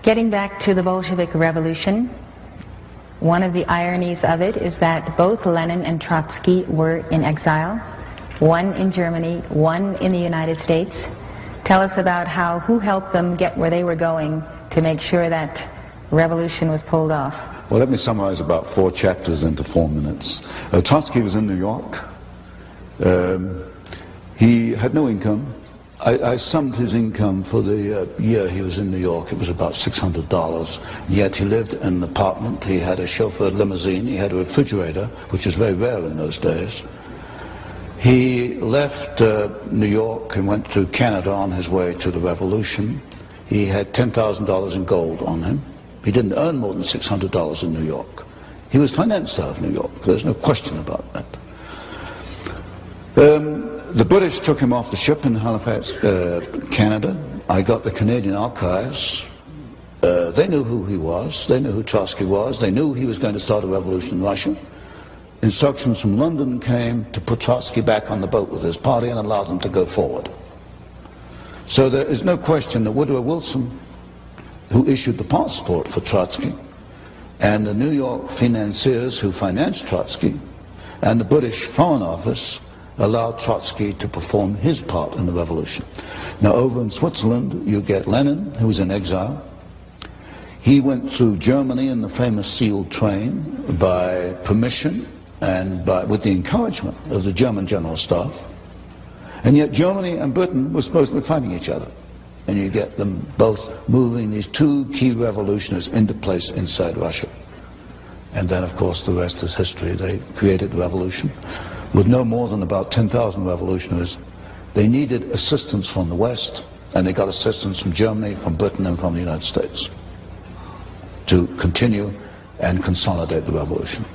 Getting back to the Bolshevik Revolution, one of the ironies of it is that both Lenin and Trotsky were in exile, one in Germany, one in the United States. Tell us about who helped them get where they were going to make sure that revolution was pulled off. Well, let me summarize about 4 chapters into 4 minutes. Trotsky was in New York. He had no income. I summed his income for the year he was in New York. It was about $600. Yet he lived in an apartment. He had a chauffeured limousine. He had a refrigerator, which was very rare in those days. He left New York and went to Canada on his way to the revolution. He had $10,000 in gold on him. He didn't earn more than $600 in New York. He was financed out of New York. There's no question about that. The British took him off the ship in Halifax, Canada. I got the Canadian archives. They knew who he was. They knew who Trotsky was. They knew he was going to start a revolution in Russia. Instructions from London came to put Trotsky back on the boat with his party and allow them to go forward. So there is no question that Woodrow Wilson, who issued the passport for Trotsky, and the New York financiers who financed Trotsky, and the British Foreign Office allowed Trotsky to perform his part in the revolution. Now over in Switzerland, you get Lenin, who was in exile. He went through Germany in the famous sealed train by permission and with the encouragement of the German General Staff. And yet Germany and Britain were supposed to be fighting each other. And you get them both moving these 2 key revolutionaries into place inside Russia. And then, of course, the rest is history. They created the revolution with no more than about 10,000 revolutionaries. They needed assistance from the West, and they got assistance from Germany, from Britain, and from the United States to continue and consolidate the revolution.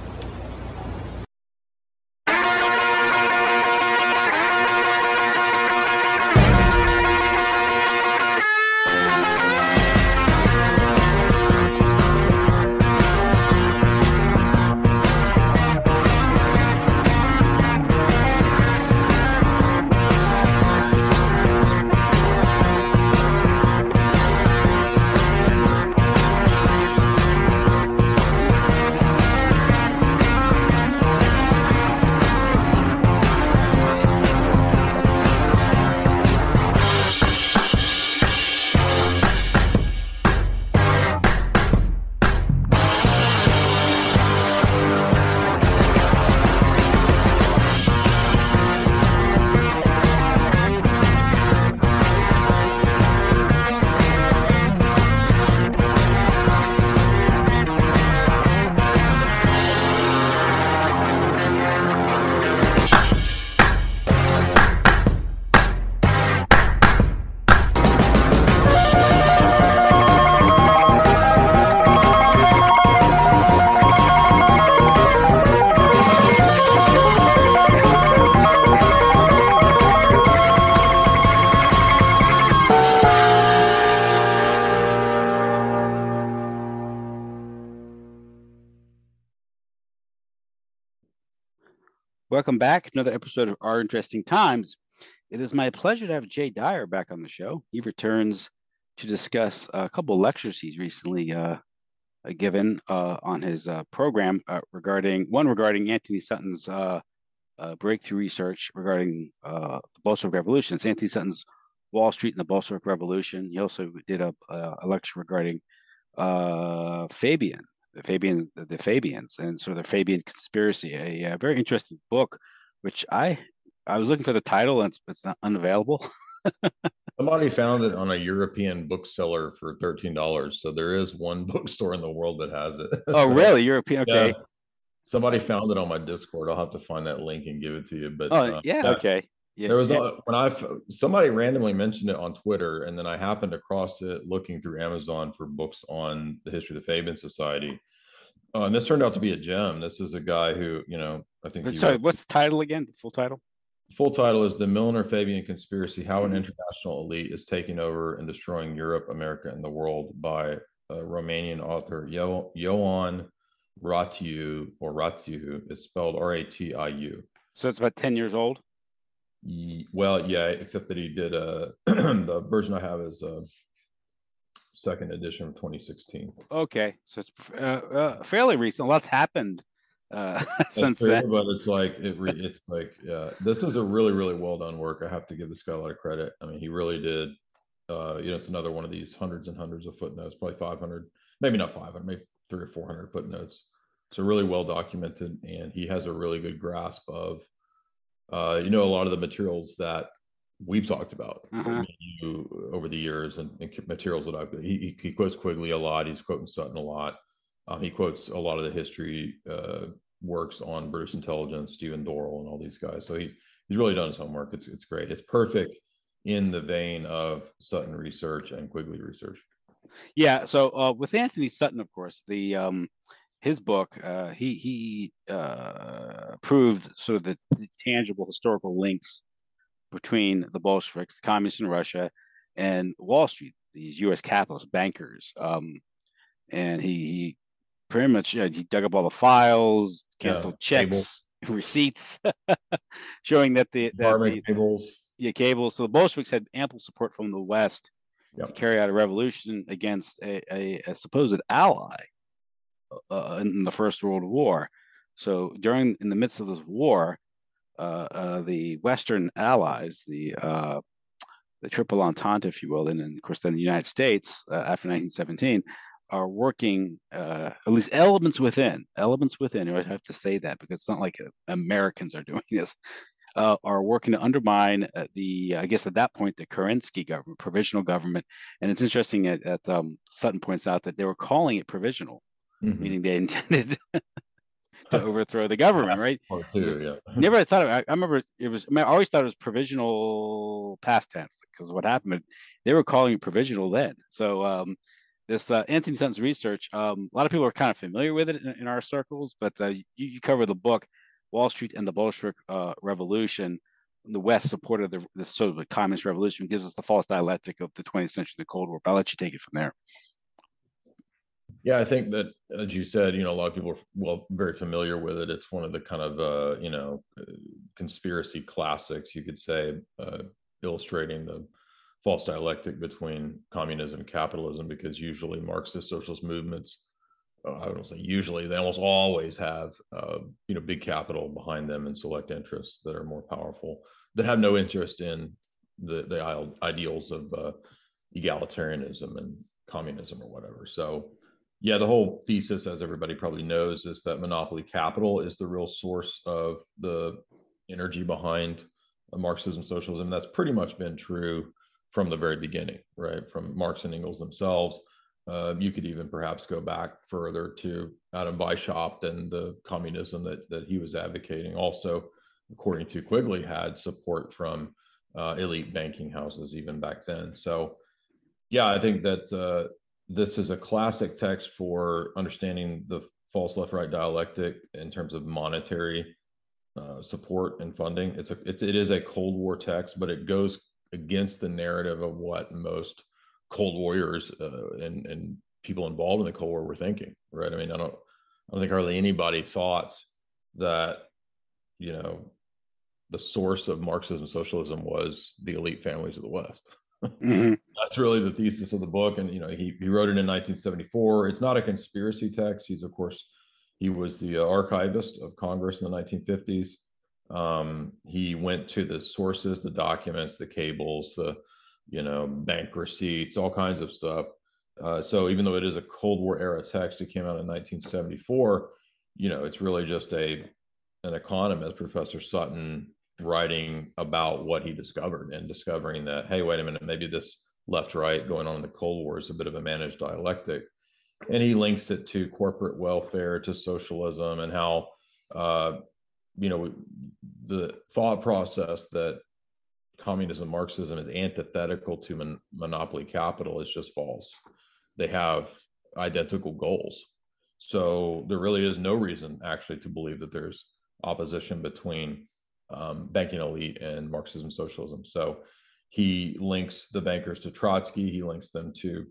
Welcome back. Another episode of Our Interesting Times. It is my pleasure to have Jay Dyer back on the show. He returns to discuss a couple of lectures he's recently given on his program regarding Anthony Sutton's breakthrough research regarding the Bolshevik Revolution. It's Anthony Sutton's Wall Street and the Bolshevik Revolution. He also did a lecture regarding the Fabians and sort of the Fabian conspiracy, a very interesting book, which I was looking for the title and it's not unavailable. Somebody found it on a European bookseller for $13. So there is one bookstore in the world that has it. Oh, really? European? Okay. Yeah, somebody found it on my Discord. I'll have to find that link and give it to you. But okay. Yeah, there was somebody randomly mentioned it on Twitter, and then I happened across it looking through Amazon for books on the history of the Fabian Society. And this turned out to be a gem. This is a guy who, I think. Sorry, what's the title again? The full title? Full title is The Milner-Fabian Conspiracy: How an International Elite is Taking Over and Destroying Europe, America, and the World, by Romanian author Ioan Ratiu, or Ratiu. It's spelled Ratiu. So it's about 10 years old? Well, yeah, except that he did the version I have is second edition of 2016. Okay, so it's fairly recent. Lots happened since true, then. but it's like it's like this is a really, really well done work. I have to give this guy a lot of credit. I mean, he really did. It's another one of these hundreds and hundreds of footnotes, probably 500, maybe not 500, maybe 300 or 400 footnotes. So really well documented, and he has a really good grasp of a lot of the materials that we've talked about over the years, and materials that he quotes Quigley a lot. He's quoting Sutton a lot. He quotes a lot of the history works on British intelligence, Stephen Dorrell, and all these guys. So he's really done his homework. It's great. It's perfect in the vein of Sutton research and Quigley research. Yeah. So with Anthony Sutton, of course, his book, he proved sort of the tangible historical links between the Bolsheviks, the communists in Russia, and Wall Street, these U.S. capitalists, bankers. And he pretty much he dug up all the files, canceled checks, receipts, showing that the cables. Yeah, cables. So the Bolsheviks had ample support from the West to carry out a revolution against a supposed ally in the First World War. So in the midst of this war, the Western allies, the Triple Entente, if you will, and of course then the United States after 1917, are working at least elements within. I have to say that because it's not like Americans are doing this. Are working to undermine I guess at that point, the Kerensky government, provisional government. And it's interesting that Sutton points out that they were calling it provisional, meaning they intended to overthrow the government, right? Never thought of it. I remember I always thought it was provisional past tense, because what happened, they were calling it provisional then. So this Anthony Sutton's research, a lot of people are kind of familiar with it in our circles, but you cover the book Wall Street and the Bolshevik Revolution. The West supported the sort of communist revolution, gives us the false dialectic of the 20th century, the Cold War. But I'll let you take it from there. Yeah, I think that, as you said, a lot of people are very familiar with it. It's one of the kind of conspiracy classics, you could say, illustrating the false dialectic between communism and capitalism, because usually Marxist socialist movements, I don't say usually, they almost always have big capital behind them and select interests that are more powerful, that have no interest in the ideals of egalitarianism and communism or whatever. So yeah, the whole thesis, as everybody probably knows, is that monopoly capital is the real source of the energy behind Marxism, socialism. That's pretty much been true from the very beginning, right? From Marx and Engels themselves. You could even perhaps go back further to Adam Weishaupt and the communism that he was advocating. Also, according to Quigley, had support from elite banking houses even back then. So yeah, I think that this is a classic text for understanding the false left-right dialectic in terms of monetary support and funding. It is a Cold War text, but it goes against the narrative of what most Cold Warriors and people involved in the Cold War were thinking, right? I mean, I don't think hardly anybody thought that, the source of Marxism, socialism was the elite families of the West. That's really the thesis of the book. And, he wrote it in 1974. It's not a conspiracy text. He was the archivist of Congress in the 1950s. He went to the sources, the documents, the cables, the bank receipts, all kinds of stuff. So even though it is a Cold War era text, it came out in 1974, it's really just an economist, Professor Sutton, writing about what he discovered and discovering that, hey, wait a minute, maybe this left-right going on in the Cold War is a bit of a managed dialectic. And he links it to corporate welfare, to socialism, and how, the thought process that communism, Marxism is antithetical to monopoly capital is just false. They have identical goals. So there really is no reason actually to believe that there's opposition between banking elite and Marxism, socialism. So he links the bankers to Trotsky. He links them to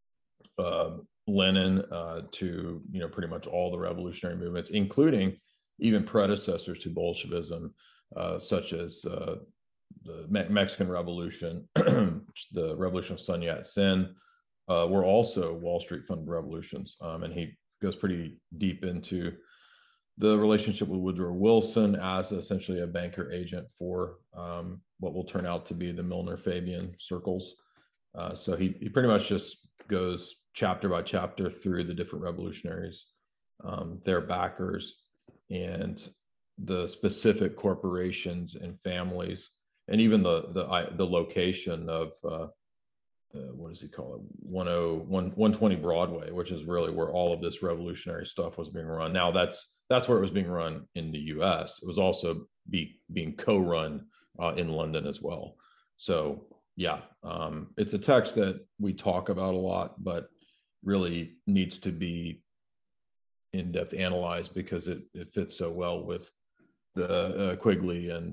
Lenin, to pretty much all the revolutionary movements, including even predecessors to Bolshevism, such as the Mexican Revolution, the Revolution of Sun Yat-sen, were also Wall Street funded revolutions. And he goes pretty deep into the relationship with Woodrow Wilson as essentially a banker agent for what will turn out to be the Milner-Fabian circles. So he pretty much just goes chapter by chapter through the different revolutionaries, their backers, and the specific corporations and families, and even the location of what does he call it? 120 Broadway, which is really where all of this revolutionary stuff was being run. Now that's where it was being run in the U.S. It was also being co-run in London as well. So yeah, it's a text that we talk about a lot, but really needs to be in-depth analyzed because it fits so well with the Quigley and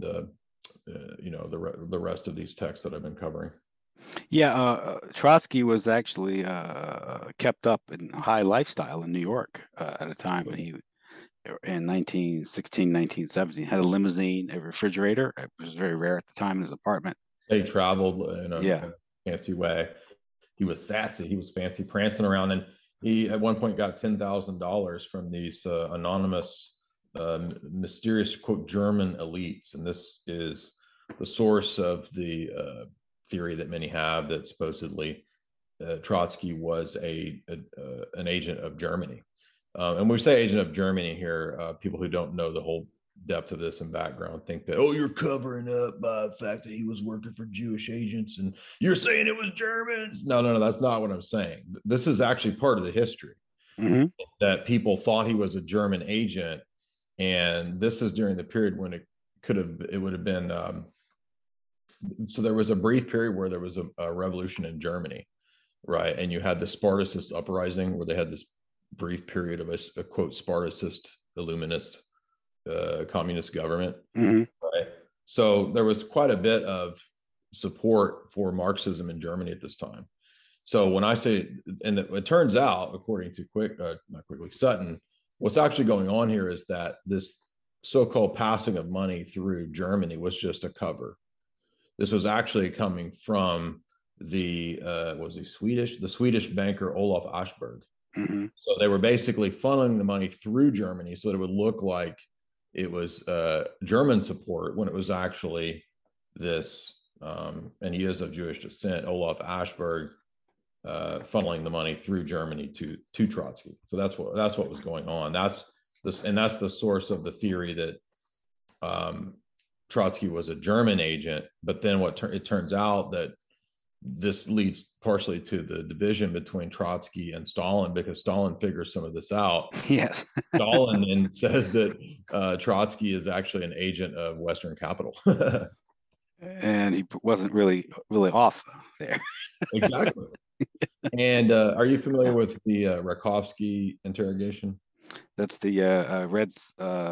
the rest of these texts that I've been covering. Yeah, Trotsky was actually kept up in high lifestyle in New York at a time when he, in 1916, 1917, had a limousine, a refrigerator. It was very rare at the time in his apartment. He traveled in a fancy way. He was sassy. He was fancy, prancing around, and he at one point got $10,000 from these anonymous, mysterious quote German elites, and this is the source of the theory that many have that supposedly Trotsky was an agent of Germany. And when we say agent of Germany here, people who don't know the whole depth of this and background think that, oh, you're covering up by the fact that he was working for Jewish agents and you're saying it was Germans. No, that's not what I'm saying. This is actually part of the history, that people thought he was a German agent. And this is during the period when it would have been, so there was a brief period where there was a revolution in Germany, right? And you had the Spartacist uprising where they had this brief period of a quote Spartacist Illuminist communist government, right? So there was quite a bit of support for Marxism in Germany at this time. So when I say, and it turns out, according to Sutton, what's actually going on here is that this so-called passing of money through Germany was just a cover. This was actually coming from the Swedish banker Olof Ashberg. So they were basically funneling the money through Germany so that it would look like it was German support when it was actually this, and he is of Jewish descent, Olof Ashberg, funneling the money through Germany to Trotsky. So that's what was going on. That's the source of the theory that Trotsky was a German agent. But then it turns out that this leads partially to the division between Trotsky and Stalin, because Stalin figures some of this out. Yes. Stalin then says that Trotsky is actually an agent of Western capital. And he wasn't really off there. Exactly. And are you familiar with the Rakovsky interrogation? That's the Red's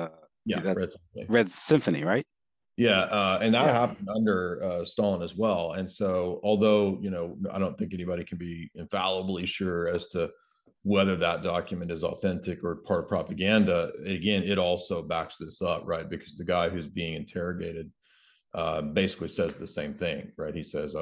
Red's Symphony, right? Yeah, and that happened under Stalin as well. And so, although I don't think anybody can be infallibly sure as to whether that document is authentic or part of propaganda, again, it also backs this up, right? Because the guy who's being interrogated basically says the same thing, right? He says,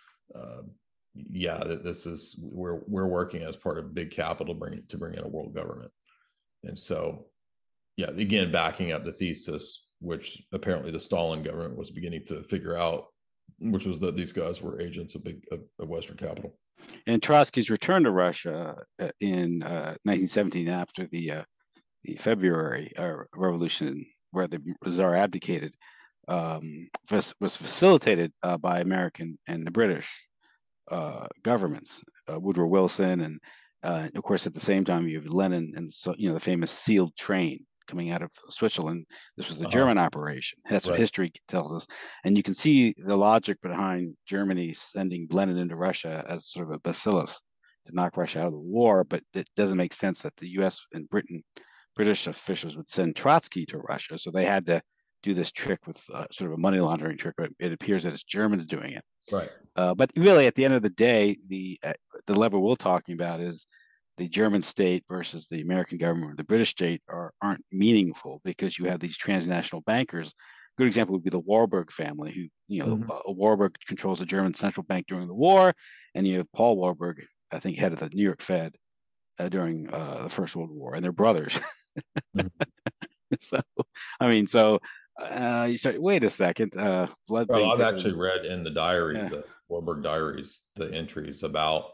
this is we're working as part of big capital to bring in a world government. And so, yeah, again, backing up the thesis, which apparently the Stalin government was beginning to figure out, which was that these guys were agents of Western capital. And Trotsky's return to Russia in 1917 after the February Revolution, where the Tsar abdicated, was facilitated by American and the British governments, Woodrow Wilson, and of course at the same time you have Lenin and the famous sealed train coming out of Switzerland. This was the German operation. That's what history tells us. And you can see the logic behind Germany sending Lenin into Russia as sort of a bacillus to knock Russia out of the war. But it doesn't make sense that the US and British officials would send Trotsky to Russia. So they had to do this trick with sort of a money laundering trick. But it appears that it's Germans doing it. Right. But really, at the end of the day, the level we're talking about is the German state versus the American government or the British state aren't meaningful, because you have these transnational bankers. A good example would be the Warburg family, who, Warburg controls the German central bank during the war, and you have Paul Warburg I think, head of the New York Fed during the First World War, and they're brothers. So, I mean, you start. Wait a second, blood. Well, I've actually read in the diaries, Yeah. the Warburg diaries, the entries about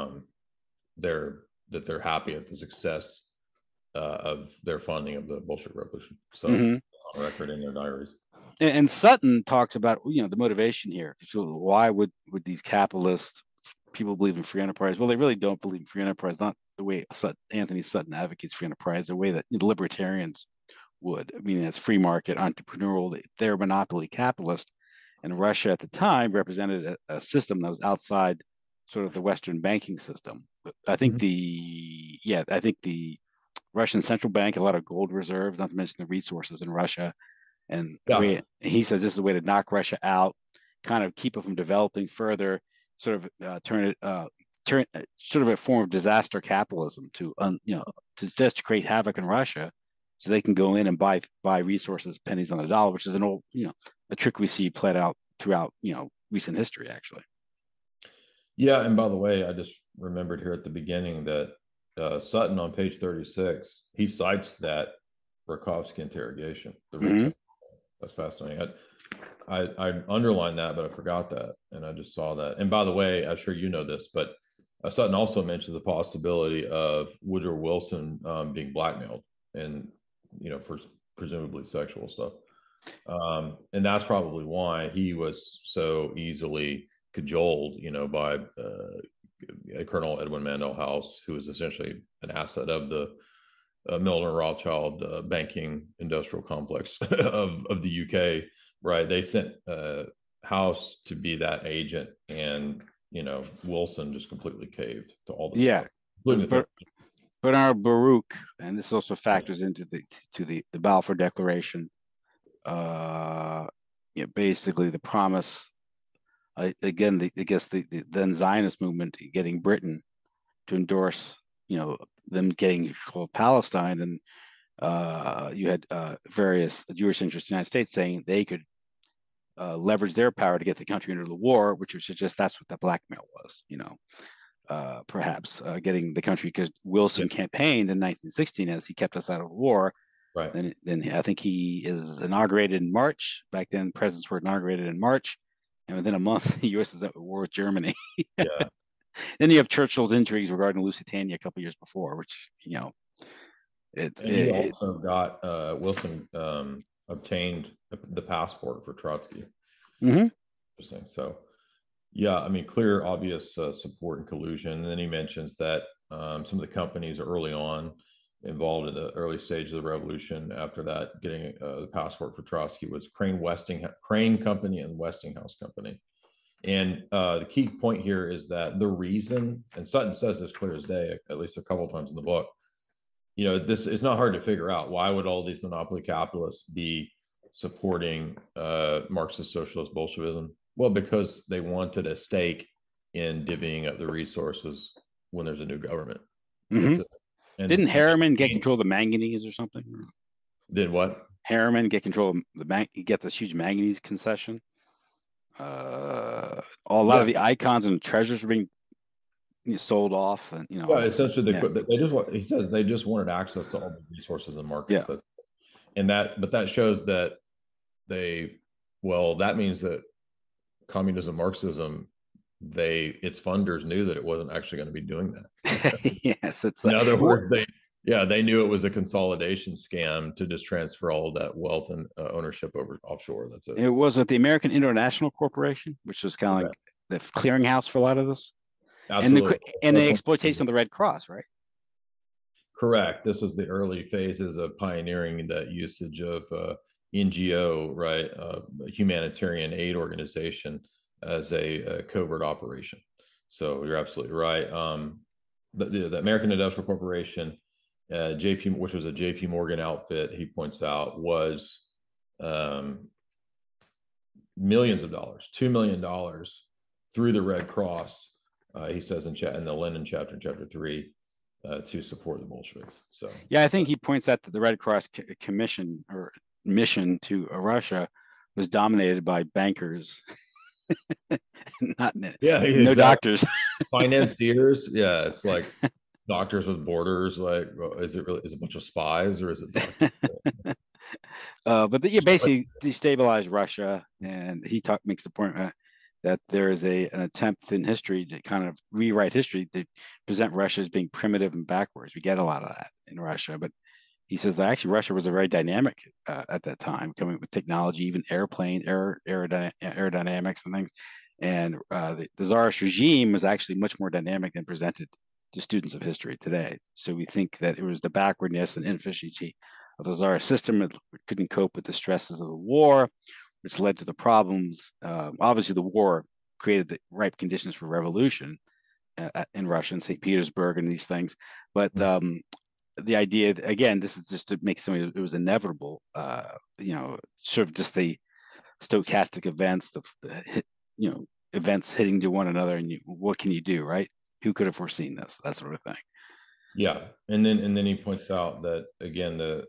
that they're happy at the success of their funding of the Bolshevik Revolution. So on record in their diaries. And Sutton talks about, the motivation here. So why would these capitalists, people believe in free enterprise? Well, they really don't believe in free enterprise, not the way Anthony Sutton advocates free enterprise, the way that libertarians would. I mean, it's free market, entrepreneurial, they're monopoly capitalist. And Russia at the time represented a system that was outside sort of the Western banking system. I think the Russian central bank, a lot of gold reserves, not to mention the resources in Russia. And he says this is a way to knock Russia out, kind of keep it from developing further, sort of turn sort of a form of disaster capitalism to just create havoc in Russia, so they can go in and buy resources pennies on the dollar, which is an old a trick we see played out throughout recent history, actually. Yeah, and by the way, I just remembered here at the beginning that Sutton on page 36, he cites that Rakovsky interrogation. That's fascinating. I underlined that, but I forgot that, and I just saw that. And by the way, I'm sure you know this, but Sutton also mentioned the possibility of Woodrow Wilson being blackmailed, and for presumably sexual stuff. And that's probably why he was so easily cajoled, by Colonel Edwin Mandell House, who was essentially an asset of the Milner Rothschild banking industrial complex of the UK, right? They sent House to be that agent, and Wilson just completely caved to all the stuff. Bernard Baruch, and this also factors into the Balfour Declaration. Basically the promise. Again, the then Zionist movement getting Britain to endorse, them getting control of Palestine, and you had various Jewish interests in the United States saying they could leverage their power to get the country into the war, which would suggest that's what the blackmail was, perhaps getting the country, because Wilson campaigned in 1916 as he kept us out of war. Right. Then I think he is inaugurated in March. Back then, presidents were inaugurated in March, and within a month, the U.S. is at war with Germany. Yeah. Then you have Churchill's intrigues regarding Lusitania a couple of years before, which he also got Wilson obtained the passport for Trotsky. Interesting. So, yeah, I mean, clear, obvious support and collusion. And then he mentions that some of the companies early on involved in the early stage of the revolution, after that, getting the passport for Trotsky, was Crane Company and Westinghouse Company. And the key point here is that the reason, and Sutton says this clear as day, at least a couple of times in the book, this it's not hard to figure out. Why would all these monopoly capitalists be supporting Marxist socialist Bolshevism? Well, because they wanted a stake in divvying up the resources when there's a new government. And didn't Harriman get control of the manganese or something? Did what? Harriman get control of get this huge manganese concession. A lot of the icons and treasures were being sold off, and essentially he says they just wanted access to all the resources and markets. But that shows that that means that communism, Marxism, its funders knew that it wasn't actually going to be doing that. Yes, it's in other words, they knew it was a consolidation scam to just transfer all of that wealth and ownership over offshore. That's it. It was with the American International Corporation, which was kind of like the clearinghouse for a lot of this. Absolutely. And the exploitation of the Red Cross, right? Correct. This was the early phases of pioneering that usage of NGO, right, humanitarian aid organization, as a covert operation. So you're absolutely right. But the American Industrial Corporation, which was a JP Morgan outfit, he points out, was millions of dollars, $2 million through the Red Cross, he says in the Lenin chapter, chapter 3, to support the Bolsheviks. So I think he points out that the Red Cross commission or mission to Russia was dominated by bankers Not Yeah, no exactly. doctors. Financiers. Yeah, it's like Doctors with Borders. Like, well, is it a bunch of spies or is it doctors? But basically destabilize Russia, and he makes the point that there is an attempt in history to kind of rewrite history to present Russia as being primitive and backwards. We get a lot of that in Russia, but he says that actually Russia was a very dynamic at that time, coming with technology, even aerodynamics and things. And the Tsarist regime was actually much more dynamic than presented to students of history today. So we think that it was the backwardness and inefficiency of the Tsarist system. It couldn't cope with the stresses of the war, which led to the problems. Obviously, the war created the ripe conditions for revolution in Russia and St. Petersburg and these things. But the idea, again, this is just to make something it was inevitable. Sort of just the stochastic events, events hitting to one another, and what can you do, right? Who could have foreseen this? That sort of thing. Yeah, and then he points out that again the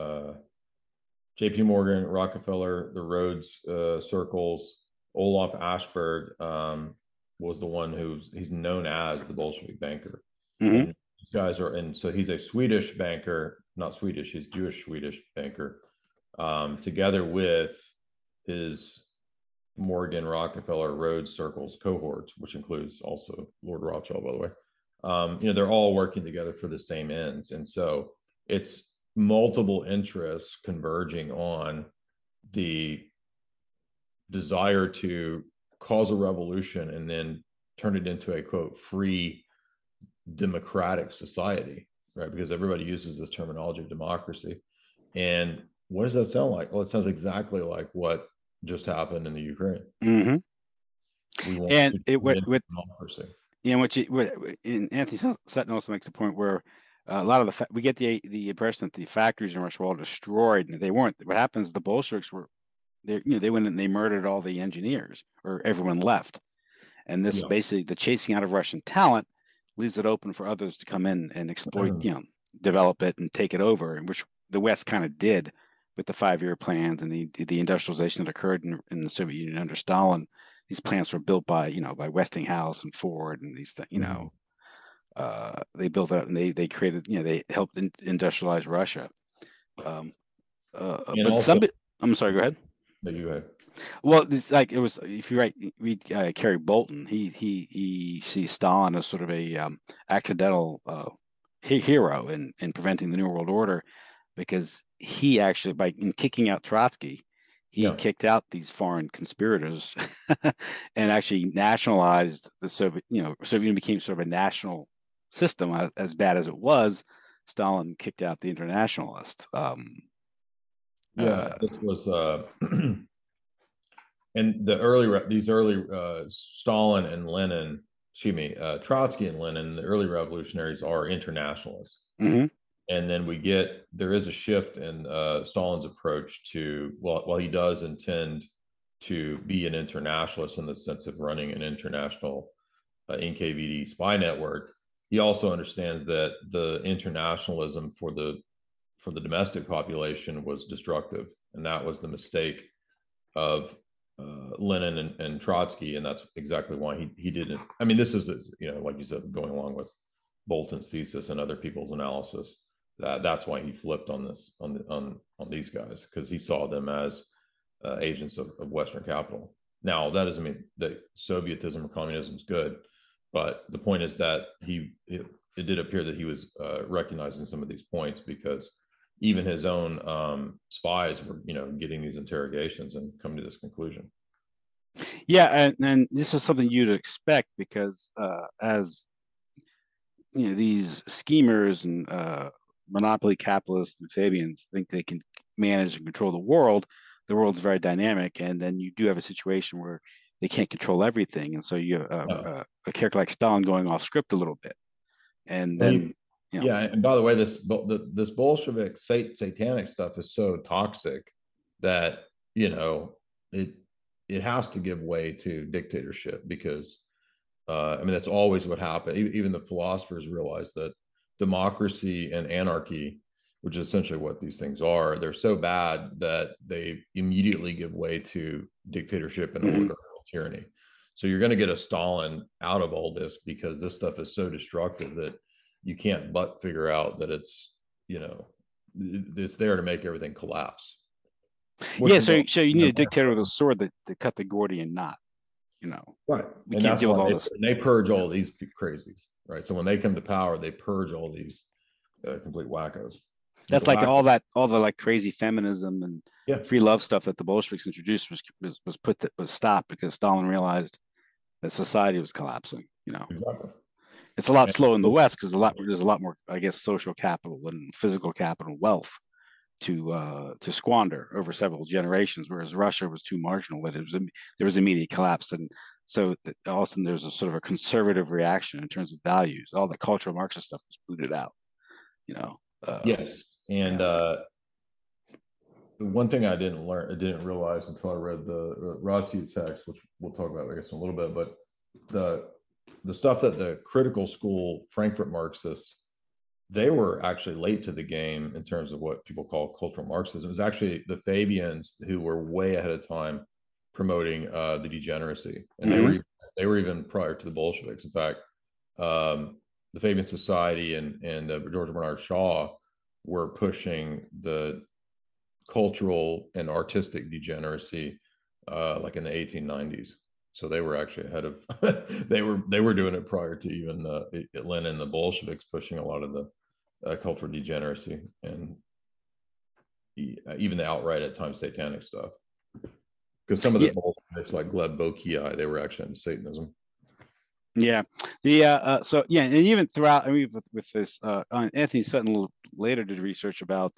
J.P. Morgan, Rockefeller, the Rhodes circles, Olaf Ashberg was the one he's known as the Bolshevik banker. Mm-hmm. And these guys and so he's a Swedish banker, not Swedish, he's Jewish Swedish banker, together with his Morgan, Rockefeller, Rhodes circles cohorts, which includes also Lord Rothschild, by the way. They're all working together for the same ends. And so it's multiple interests converging on the desire to cause a revolution and then turn it into a, quote, free democratic society, right? Because everybody uses this terminology of democracy. And what does that sound like? Well, it sounds exactly like what just happened in the Ukraine. Mm-hmm. We want and to with democracy. Yeah, and Anthony Sutton also makes a point where a lot of we get the impression that the factories in Russia were all destroyed, and they weren't. What happens? The Bolsheviks they went and they murdered all the engineers, or everyone left, and this basically the chasing out of Russian talent leaves it open for others to come in and exploit, develop it and take it over, and which the West kind of did with the 5-year plans and the industrialization that occurred in the Soviet Union under Stalin. These plants were built by Westinghouse and Ford and these things, they built it up and they created, they helped industrialize Russia. But also, I'm sorry, go ahead. No, you go ahead. Well, it's like it was. If you read Kerry Bolton, he sees Stalin as sort of a accidental hero in preventing the New World Order, because he actually, in kicking out Trotsky, he kicked out these foreign conspirators and actually nationalized the Soviet. Soviet Union became sort of a national system. As bad as it was, Stalin kicked out the internationalists. This was and these early Stalin and Lenin, Trotsky and Lenin, the early revolutionaries are internationalists. Mm-hmm. And then there is a shift in Stalin's approach to, while he does intend to be an internationalist in the sense of running an international NKVD spy network, he also understands that the internationalism for the domestic population was destructive. And that was the mistake of Lenin and Trotsky. And that's exactly why he didn't. I mean, this is, like you said, going along with Bolton's thesis and other people's analysis, that's why he flipped on this, on these guys, because he saw them as agents of Western capital. Now, that doesn't mean that Sovietism or communism is good, but the point is that it did appear that he was recognizing some of these points, because even his own spies were, getting these interrogations and coming to this conclusion. Yeah, and this is something you'd expect, because as these schemers and monopoly capitalists and Fabians think they can manage and control the world's very dynamic, and then you do have a situation where they can't control everything, and so you have a character like Stalin going off script a little bit, and then and by the way, this Bolshevik satanic stuff is so toxic that it has to give way to dictatorship, because that's always what happened. Even the philosophers realize that democracy and anarchy, which is essentially what these things are, they're so bad that they immediately give way to dictatorship and oligarchical tyranny. So you're going to get a Stalin out of all this because this stuff is so destructive that you can't but figure out that it's, it's there to make everything collapse. Yeah, so you need a dictator with a sword to cut the Gordian knot, Right. We can't deal with all this. They purge all these crazies, right? So when they come to power, they purge all these complete wackos. That's like all the like crazy feminism and free love stuff that the Bolsheviks introduced was stopped because Stalin realized that society was collapsing. Exactly. It's a lot slower in the West because there's a lot more, I guess, social capital and physical capital and wealth to squander over several generations, whereas Russia was too marginal that there was immediate collapse. And so all of a sudden there's a sort of a conservative reaction in terms of values. All the cultural Marxist stuff was booted out. Yes. And one thing I didn't realize until I read the Ratu text, which we'll talk about, I guess, in a little bit, but the stuff that the critical school Frankfurt Marxists, they were actually late to the game in terms of what people call cultural Marxism. It was actually the Fabians who were way ahead of time promoting the degeneracy, and they were even prior to the Bolsheviks. In fact, the Fabian Society and George Bernard Shaw were pushing the cultural and artistic degeneracy like in the 1890s. So they were actually ahead of they were doing it prior to even Lenin and the Bolsheviks pushing a lot of the cultural degeneracy and even the outright at times satanic stuff. Because some of the Bolsheviks like Gleb Bokyai, they were actually into Satanism. Yeah, so yeah, and even throughout, I mean, with this, Anthony Sutton later did research about,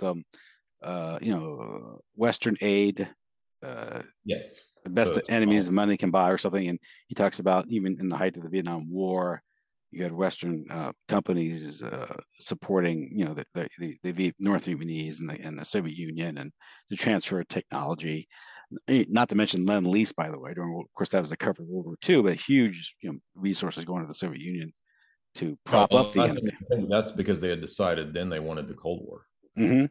Western aid. Yes, the best enemies money can buy, or something, and he talks about even in the height of the Vietnam War, you had Western companies supporting, the North Vietnamese and the Soviet Union and the transfer of technology. Not to mention Lend-Lease, by the way. Of course, that was the cover of World War II, but huge resources going to the Soviet Union to prop up the enemy. That's because they had decided then they wanted the Cold War. Mm-hmm.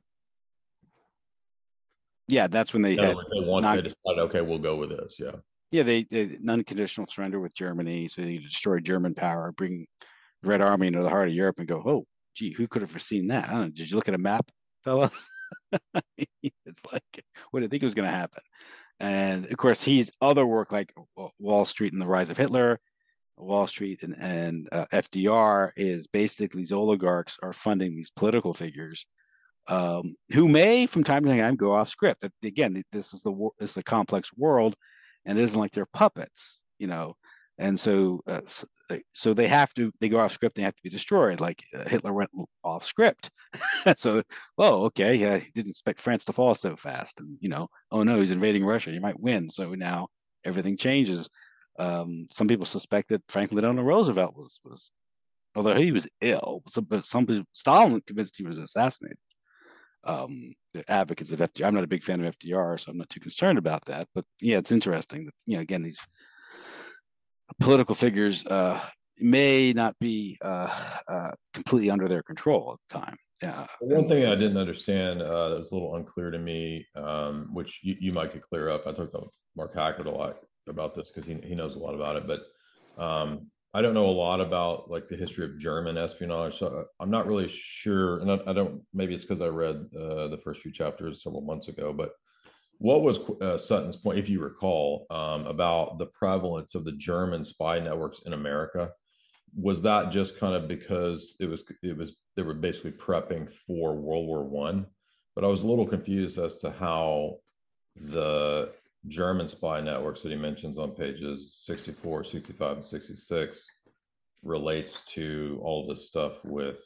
Yeah, that's when they decided, okay, we'll go with this. Yeah. Yeah, they unconditional surrender with Germany, so they destroy German power, bring the Red Army into the heart of Europe, and go, oh, gee, who could have foreseen that? I don't know. Did you look at a map, fellas? It's like, what did you think was going to happen? And of course, he's other work like Wall Street and the Rise of Hitler, Wall Street and FDR is basically these oligarchs are funding these political figures who may, from time to time, go off script. Again, this is a complex world, and it isn't like they're puppets, And so they go off script. They have to be destroyed. Like Hitler went off script. So, okay, he didn't expect France to fall so fast. And oh no, he's invading Russia. He might win. So now everything changes. Some people suspect that Franklin Delano Roosevelt was, although he was ill, but some people, Stalin convinced he was assassinated. The advocates of FDR. I'm not a big fan of FDR, so I'm not too concerned about that. But yeah, it's interesting that again, these political figures may not be completely under their control at the time. One thing I didn't understand that was a little unclear to me, which you might could clear up. I talked to Mark Hackett a lot about this because he knows a lot about it, but I don't know a lot about like the history of German espionage, so I'm not really sure. And I don't. Maybe it's because I read the first few chapters several months ago, but. What was Sutton's point, if you recall, about the prevalence of the German spy networks in America? Was that just kind of because they were basically prepping for World War I? But I was a little confused as to how the German spy networks that he mentions on pages 64, 65, and 66 relates to all this stuff with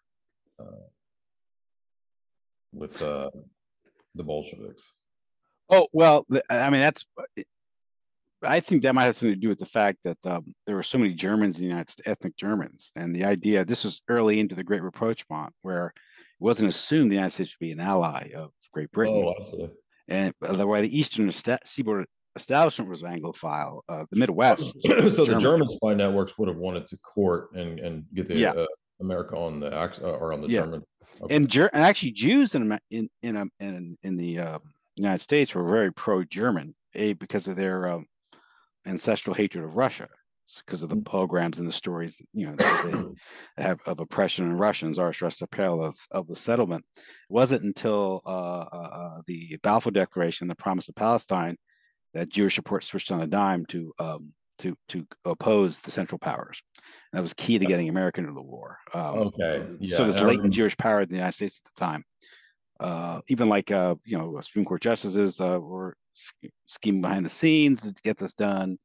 the Bolsheviks. Oh, well, I mean, I think that might have something to do with the fact that there were so many Germans in the United States, ethnic Germans. And the idea, this was early into the Great Rapprochement, where it wasn't assumed the United States would be an ally of Great Britain. Oh, absolutely. And the way the Eastern Seaboard establishment was Anglophile, the Midwest. So the German spy networks would have wanted to court and get the America on the or on the German. Okay. And actually, Jews in the United States were very pro-German, because of their ancestral hatred of Russia because of the pogroms and the stories, that they have of oppression in Russia, and Zoroastrian parallels of the settlement. It wasn't until the Balfour Declaration, the Promise of Palestine, that Jewish support switched on a dime to oppose the Central Powers. And that was key to getting America into the war. Okay. Yeah. So this latent Jewish power in the United States at the time. Even like Supreme Court justices were scheming behind the scenes to get this done.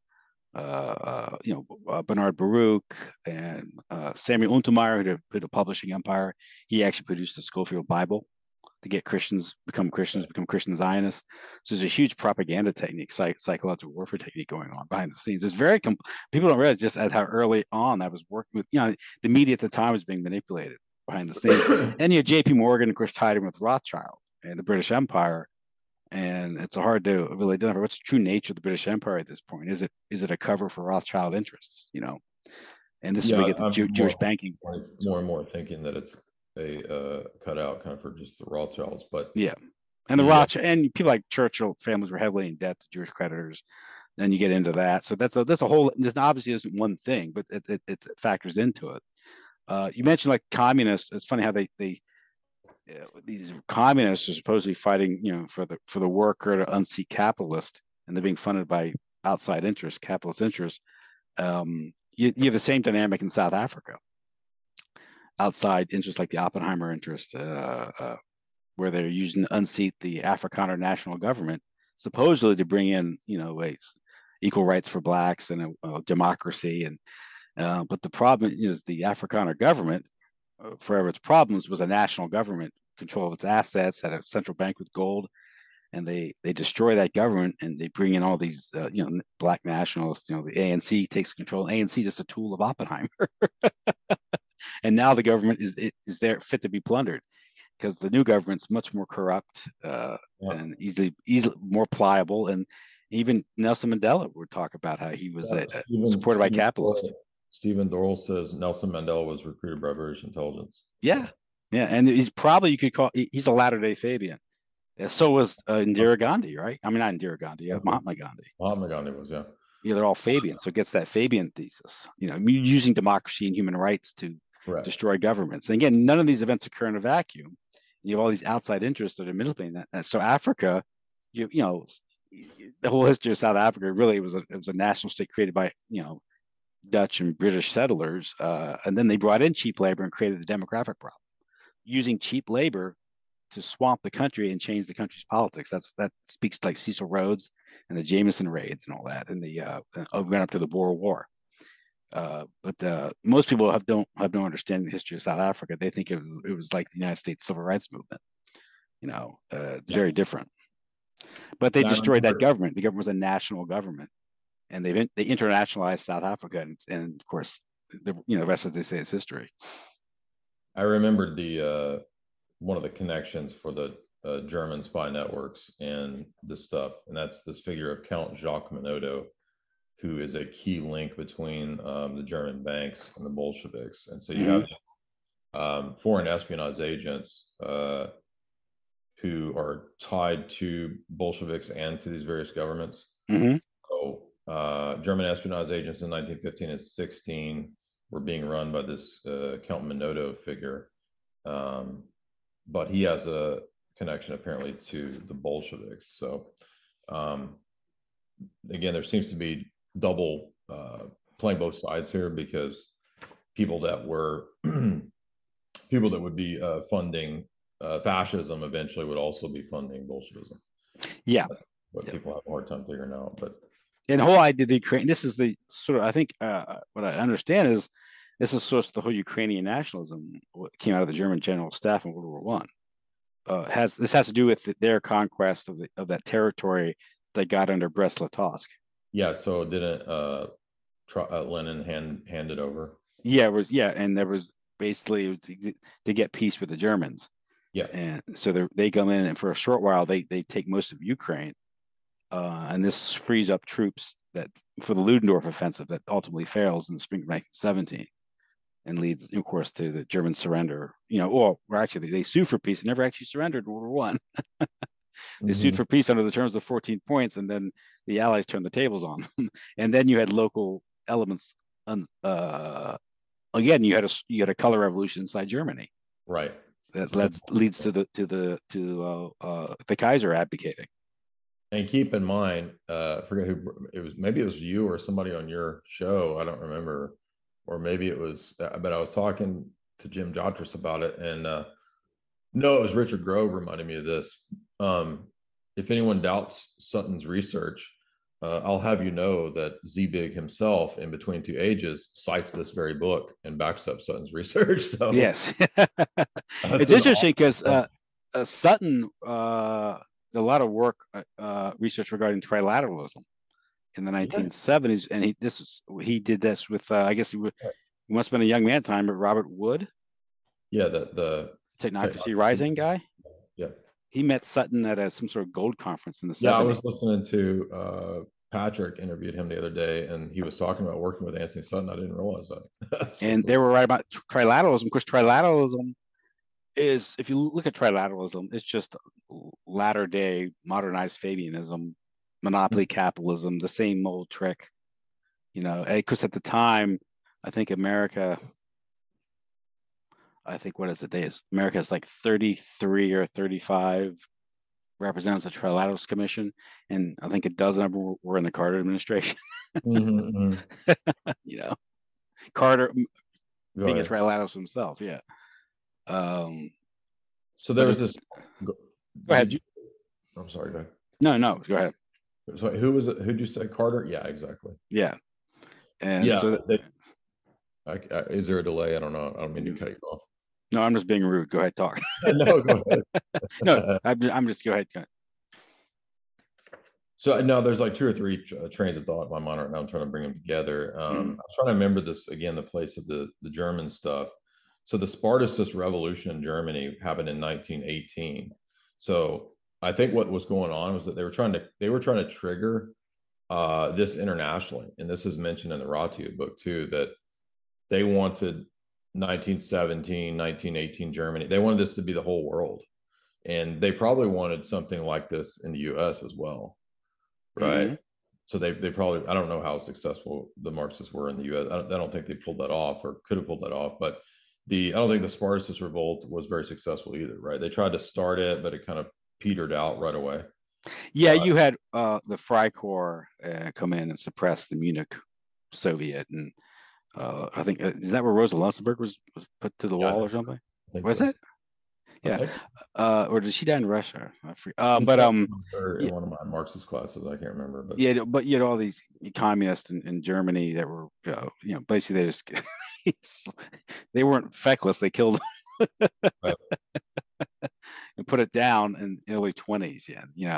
Bernard Baruch and Samuel Untermeyer, who had a publishing empire, he actually produced the Schofield Bible to get Christians, become Christian Zionists. So there's a huge propaganda technique, psychological warfare technique going on behind the scenes. It's very, people don't realize just at how early on I was working with, the media at the time was being manipulated behind the scenes. And JP Morgan, of course, tied in with Rothschild and the British Empire. And it's hard to really identify what's the true nature of the British Empire at this point. Is it a cover for Rothschild interests? And this is where we get the Jewish banking. More and more thinking that it's a cutout kind of for just the Rothschilds, but yeah, and the Rothschild and people like Churchill families were heavily in debt to Jewish creditors. Then you get into that, so that's a whole. This obviously isn't one thing, but it factors into it. You mentioned like communists. It's funny how they these communists are supposedly fighting, for the worker to unseat capitalist, and they're being funded by outside interests, capitalist interests. You have the same dynamic in South Africa. Outside interests like the Oppenheimer interest, where they're using to unseat the Afrikaner national government, supposedly to bring in, equal rights for blacks and a democracy. But the problem is the Afrikaner government, forever its problems, was a national government, control of its assets, had a central bank with gold, and they destroy that government and they bring in all these black nationalists. The ANC takes control. ANC is just a tool of Oppenheimer, and now the government is there fit to be plundered because the new government's much more corrupt and easily more pliable. And even Nelson Mandela would talk about how he was supported by capitalists. Stephen Dorrell says Nelson Mandela was recruited by British intelligence. Yeah, and he's probably, you could call, he's a latter-day Fabian. So was Indira Gandhi, right? I mean, not Indira Gandhi, Mahatma Gandhi. Mahatma Gandhi was, yeah. Yeah, they're all Fabian, so it gets that Fabian thesis. Using democracy and human rights to destroy governments. And again, none of these events occur in a vacuum. You have all these outside interests that are manipulating that. So Africa, the whole history of South Africa really was a national state created by Dutch and British settlers, and then they brought in cheap labor and created the demographic problem, using cheap labor to swamp the country and change the country's politics. That speaks to like Cecil Rhodes and the Jameson raids and all that, and the went up to the Boer War. But most people don't have no understanding of the history of South Africa. They think it was like the United States Civil Rights Movement. It's very different. But they destroyed that government. The government was a national government, and they internationalized South Africa, and of course, the rest, as they say, is history. I remembered the one of the connections for the German spy networks and this stuff, and that's this figure of Count Jacques Monod, who is a key link between the German banks and the Bolsheviks. And so you have foreign espionage agents who are tied to Bolsheviks and to these various governments. So German espionage agents in 1915 and 16 were being run by this Count Monod figure. But he has a connection apparently to the Bolsheviks. So again, there seems to be double playing both sides here, because people that would be funding fascism eventually would also be funding Bolshevism. Yeah. That's what people have a hard time figuring out. But and the whole idea of the Ukraine, this is the sort of, I think what I understand is this is sort of the whole Ukrainian nationalism what came out of the German general staff in World War I. This has to do with their conquest of that territory they got under Brest-Litovsk. Yeah, so didn't Lenin hand it over? Yeah, it was. Yeah, and there was basically to get peace with the Germans. Yeah, and so they come in, and for a short while they take most of Ukraine, and this frees up troops that for the Ludendorff offensive that ultimately fails in the spring of 1917, and leads, of course, to the German surrender. Or actually they sue for peace and never actually surrendered in World War I. They sued for peace under the terms of 14 points, and then the Allies turned the tables on them. And then you had local elements. Again, you had a color revolution inside Germany. Right. That leads to the Kaiser abdicating. And keep in mind, I forget who it was. Maybe it was you or somebody on your show. I don't remember, or maybe it was. But I was talking to Jim Jotras about it, and no, it was Richard Grove reminded me of this. If anyone doubts Sutton's research, I'll have you know that Ziebig himself, in Between Two Ages, cites this very book and backs up Sutton's research. So yes, it's interesting because Sutton. A lot of work, research regarding trilateralism in the 1970s, and he did this with I guess he must have been a young man at the time, but Robert Wood, the Technocracy Rising guy. Yeah, he met Sutton at some sort of gold conference in the 70s. Yeah, I was listening to Patrick interviewed him the other day, and he was talking about working with Anthony Sutton. I didn't realize that. And they were right about trilateralism. Of course, trilateralism is, if you look at trilateralism, it's just latter day modernized Fabianism, monopoly capitalism, the same old trick, because at the time, I think America has like 33 or 35 representatives of the Trilateralist Commission, and I think a dozen of them were in the Carter administration. Carter being a trilateralist himself, yeah. So there was this. Go ahead. I'm sorry. Go ahead. No, go ahead. So who was it? Who'd you say? Carter? Yeah, exactly. Yeah. And yeah. So is there a delay? I don't know. I don't mean to cut you off. No, I'm just being rude. Go ahead, talk. No, go ahead. No, I'm just go ahead. So no, there's like two or three trains of thought in my mind right now. I'm trying to bring them together. I'm trying to remember this again, the place of the German stuff. So the Spartacist revolution in Germany happened in 1918. So I think what was going on was that they were trying to trigger this internationally, and this is mentioned in the Ratiu book too, that they wanted 1917, 1918 Germany. They wanted this to be the whole world, and they probably wanted something like this in the U.S. as well, right? Mm-hmm. So they probably, I don't know how successful the Marxists were in the U.S. I don't think they pulled that off or could have pulled that off, but I don't think the Spartacist revolt was very successful either, right? They tried to start it, but it kind of petered out right away. Yeah, you had the Freikorps come in and suppress the Munich Soviet, and I think is that where Rosa Luxemburg was put to the wall or something? Was it? Yeah, or did she die in Russia? But in one of my Marxist classes, I can't remember. But yeah, but you had all these communists in Germany that were, basically they just they weren't feckless. They killed them and put it down in the early 20s.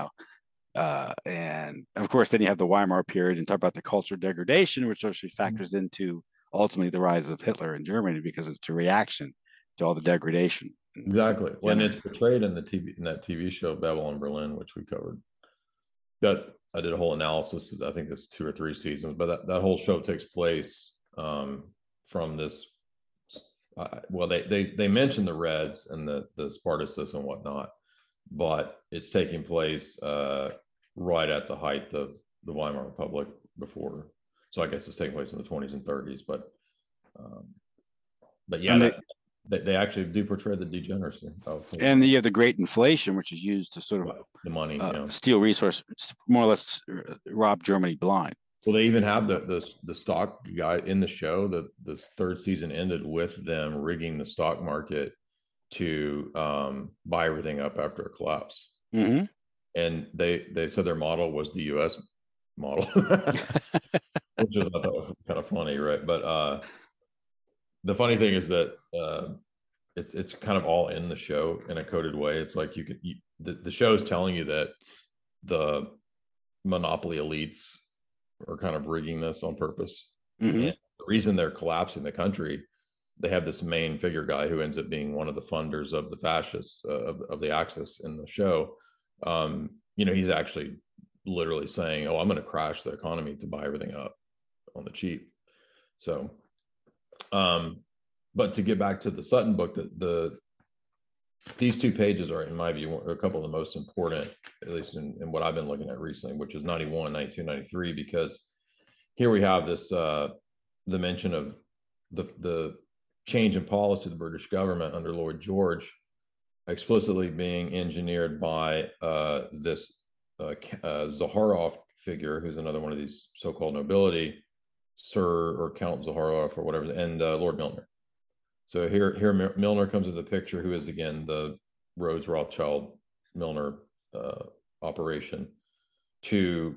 And of course, then you have the Weimar period and talk about the cultural degradation, which actually factors into ultimately the rise of Hitler in Germany because it's a reaction to all the degradation. Exactly. When it's portrayed in that TV show Babylon Berlin, which we covered, that I did a whole analysis. I think there's 2 or 3 seasons, but that whole show takes place from this. Well, they mention the Reds and the Spartacists and whatnot, but it's taking place right at the height of the Weimar Republic before. So I guess it's taking place in the 20s and 30s, but yeah, they actually do portray the degeneracy. And you have the Great Inflation, which is used to sort of the money, steal resources, more or less rob Germany blind. Well, they even have the stock guy in the show. This 3rd season ended with them rigging the stock market to buy everything up after a collapse. Mm-hmm. And they said their model was the U.S. model, which is kind of funny, right? But the funny thing is that it's kind of all in the show in a coded way. It's like the show is telling you that the monopoly elites are kind of rigging this on purpose. Mm-hmm. And the reason they're collapsing the country, they have this main figure guy who ends up being one of the funders of the fascists of the Axis in the show. He's actually literally saying, "Oh, I'm going to crash the economy to buy everything up on the cheap." So, but to get back to the Sutton book, these two pages are, in my view, a couple of the most important, at least in what I've been looking at recently, which is 91, 92, 93, because here we have this the mention of the change in policy of the British government under Lloyd George explicitly being engineered by this Zaharoff figure, who's another one of these so-called nobility, Sir or Count Zaharoff or whatever, and Lord Milner. So here Milner comes into the picture, who is again the Rhodes Rothschild Milner operation to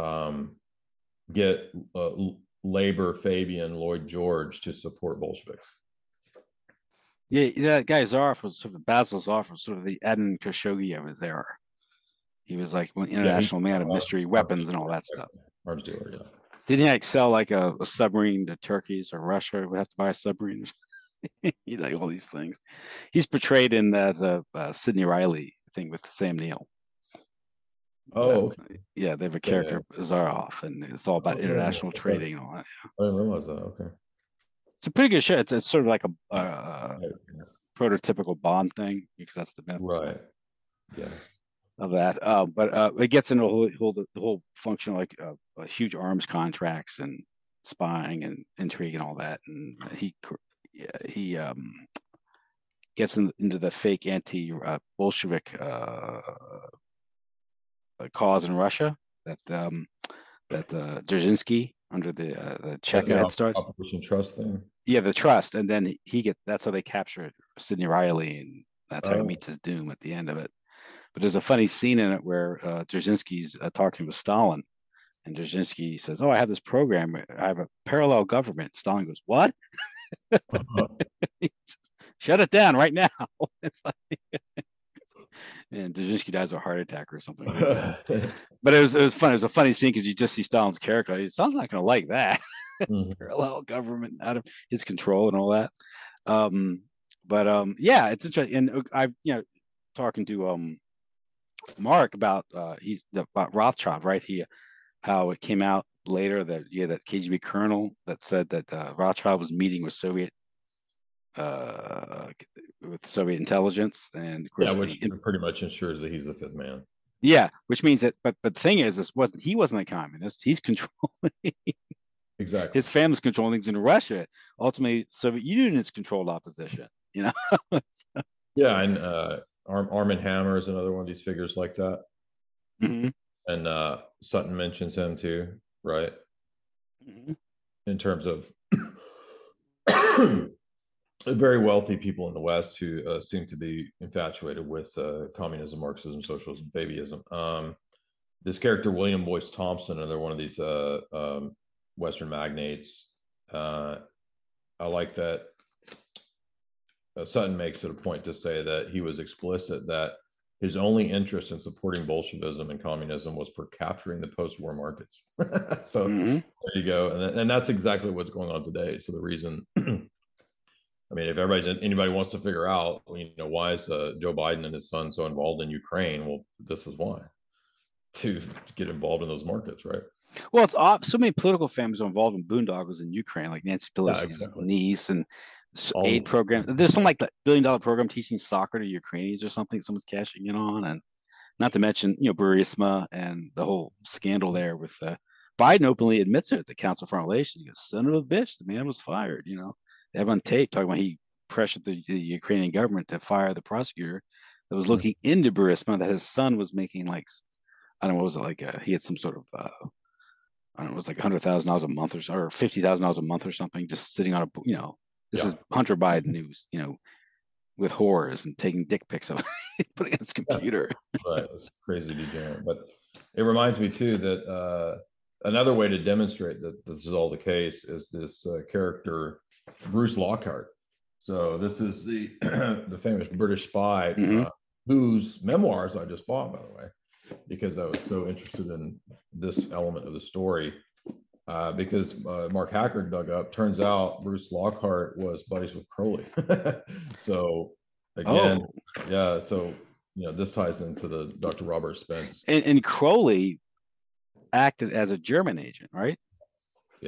get Labor, Fabian, Lloyd George to support Bolsheviks. Yeah, that guy Zaharoff was sort of Basil Zaharoff was sort of the Adnan Khashoggi of his era. He was like an international man of mystery weapons and all that stuff. Arms dealer, yeah. Didn't he like sell like a submarine to Turkeys or Russia? Would have to buy a submarine. He like all these things. He's portrayed in the Sidney Riley thing with Sam Neill. Oh, okay. Yeah, they have a character Zaharoff, and it's all about international trading and all that. I didn't realize that. Okay, it's a pretty good show. It's sort of like a prototypical Bond thing, because that's the benefit, right? Yeah, of that. But it gets into the whole function, like huge arms contracts and spying and intrigue and all that. And he gets into the fake anti-Bolshevik cause in Russia that Dzerzhinsky under the Czech had started. Operation Trust thing. Yeah, the Trust, and then that's how they capture Sidney Riley, and that's how he meets his doom at the end of it. But there's a funny scene in it where Dzerzhinsky's talking with Stalin, and Dzerzhinsky says, "Oh, I have this program. I have a parallel government." Stalin goes, "What?" Shut it down right now. It's like, and Dzerzhinsky dies of a heart attack or something. But it was fun. It was a funny scene because you just see Stalin's character. Stalin's not going to like that. Parallel government out of his control and all that. Yeah, it's interesting. And I've talking to Mark about about Rothschild, right? How it came out later that that KGB colonel that said that Rothschild was meeting with Soviet intelligence, and of course, which pretty much ensures that he's the fifth man. Yeah, which means that, but the thing is, he wasn't a communist. He's controlling. Exactly. His family's controlling things in Russia. Ultimately, Soviet Union is controlled opposition. Yeah, and Armand Hammer is another one of these figures like that. Mm-hmm. And Sutton mentions him too, right? Mm-hmm. In terms of very wealthy people in the West who seem to be infatuated with communism, Marxism, socialism, Fabianism. This character, William Boyce Thompson, another one of these Western magnates. I like that Sutton makes it a point to say that he was explicit that his only interest in supporting Bolshevism and communism was for capturing the post-war markets. So there you go. And that's exactly what's going on today. So the reason, I mean, if anybody wants to figure out, why is Joe Biden and his son so involved in Ukraine? Well, this is why, to get involved in those markets, right? Well, it's so many political families are involved in boondoggles in Ukraine, like Nancy Pelosi's niece and aid program. There's some like the $1 billion program teaching soccer to Ukrainians or something. Someone's cashing in on, and not to mention Burisma and the whole scandal there with Biden openly admits it at the Council of Foreign Relations. He goes, "Son of a bitch, the man was fired." They have on tape talking about he pressured the Ukrainian government to fire the prosecutor that was looking into Burisma, that his son was making like, I don't know, what was it like? He had some sort of I don't know, it was like $100,000 a month or $50,000 a month or something, just sitting on a This is Hunter Biden who's, with whores and taking dick pics of putting on his computer. Right. It's crazy degenerate. But it reminds me too that another way to demonstrate that this is all the case is this character, Bruce Lockhart. So this is the famous British spy whose memoirs I just bought, by the way, because I was so interested in this element of the story. Because Mark Hackard dug up, turns out Bruce Lockhart was buddies with Crowley. So again, so this ties into the Dr. Robert Spence. And Crowley acted as a German agent, right? Yes.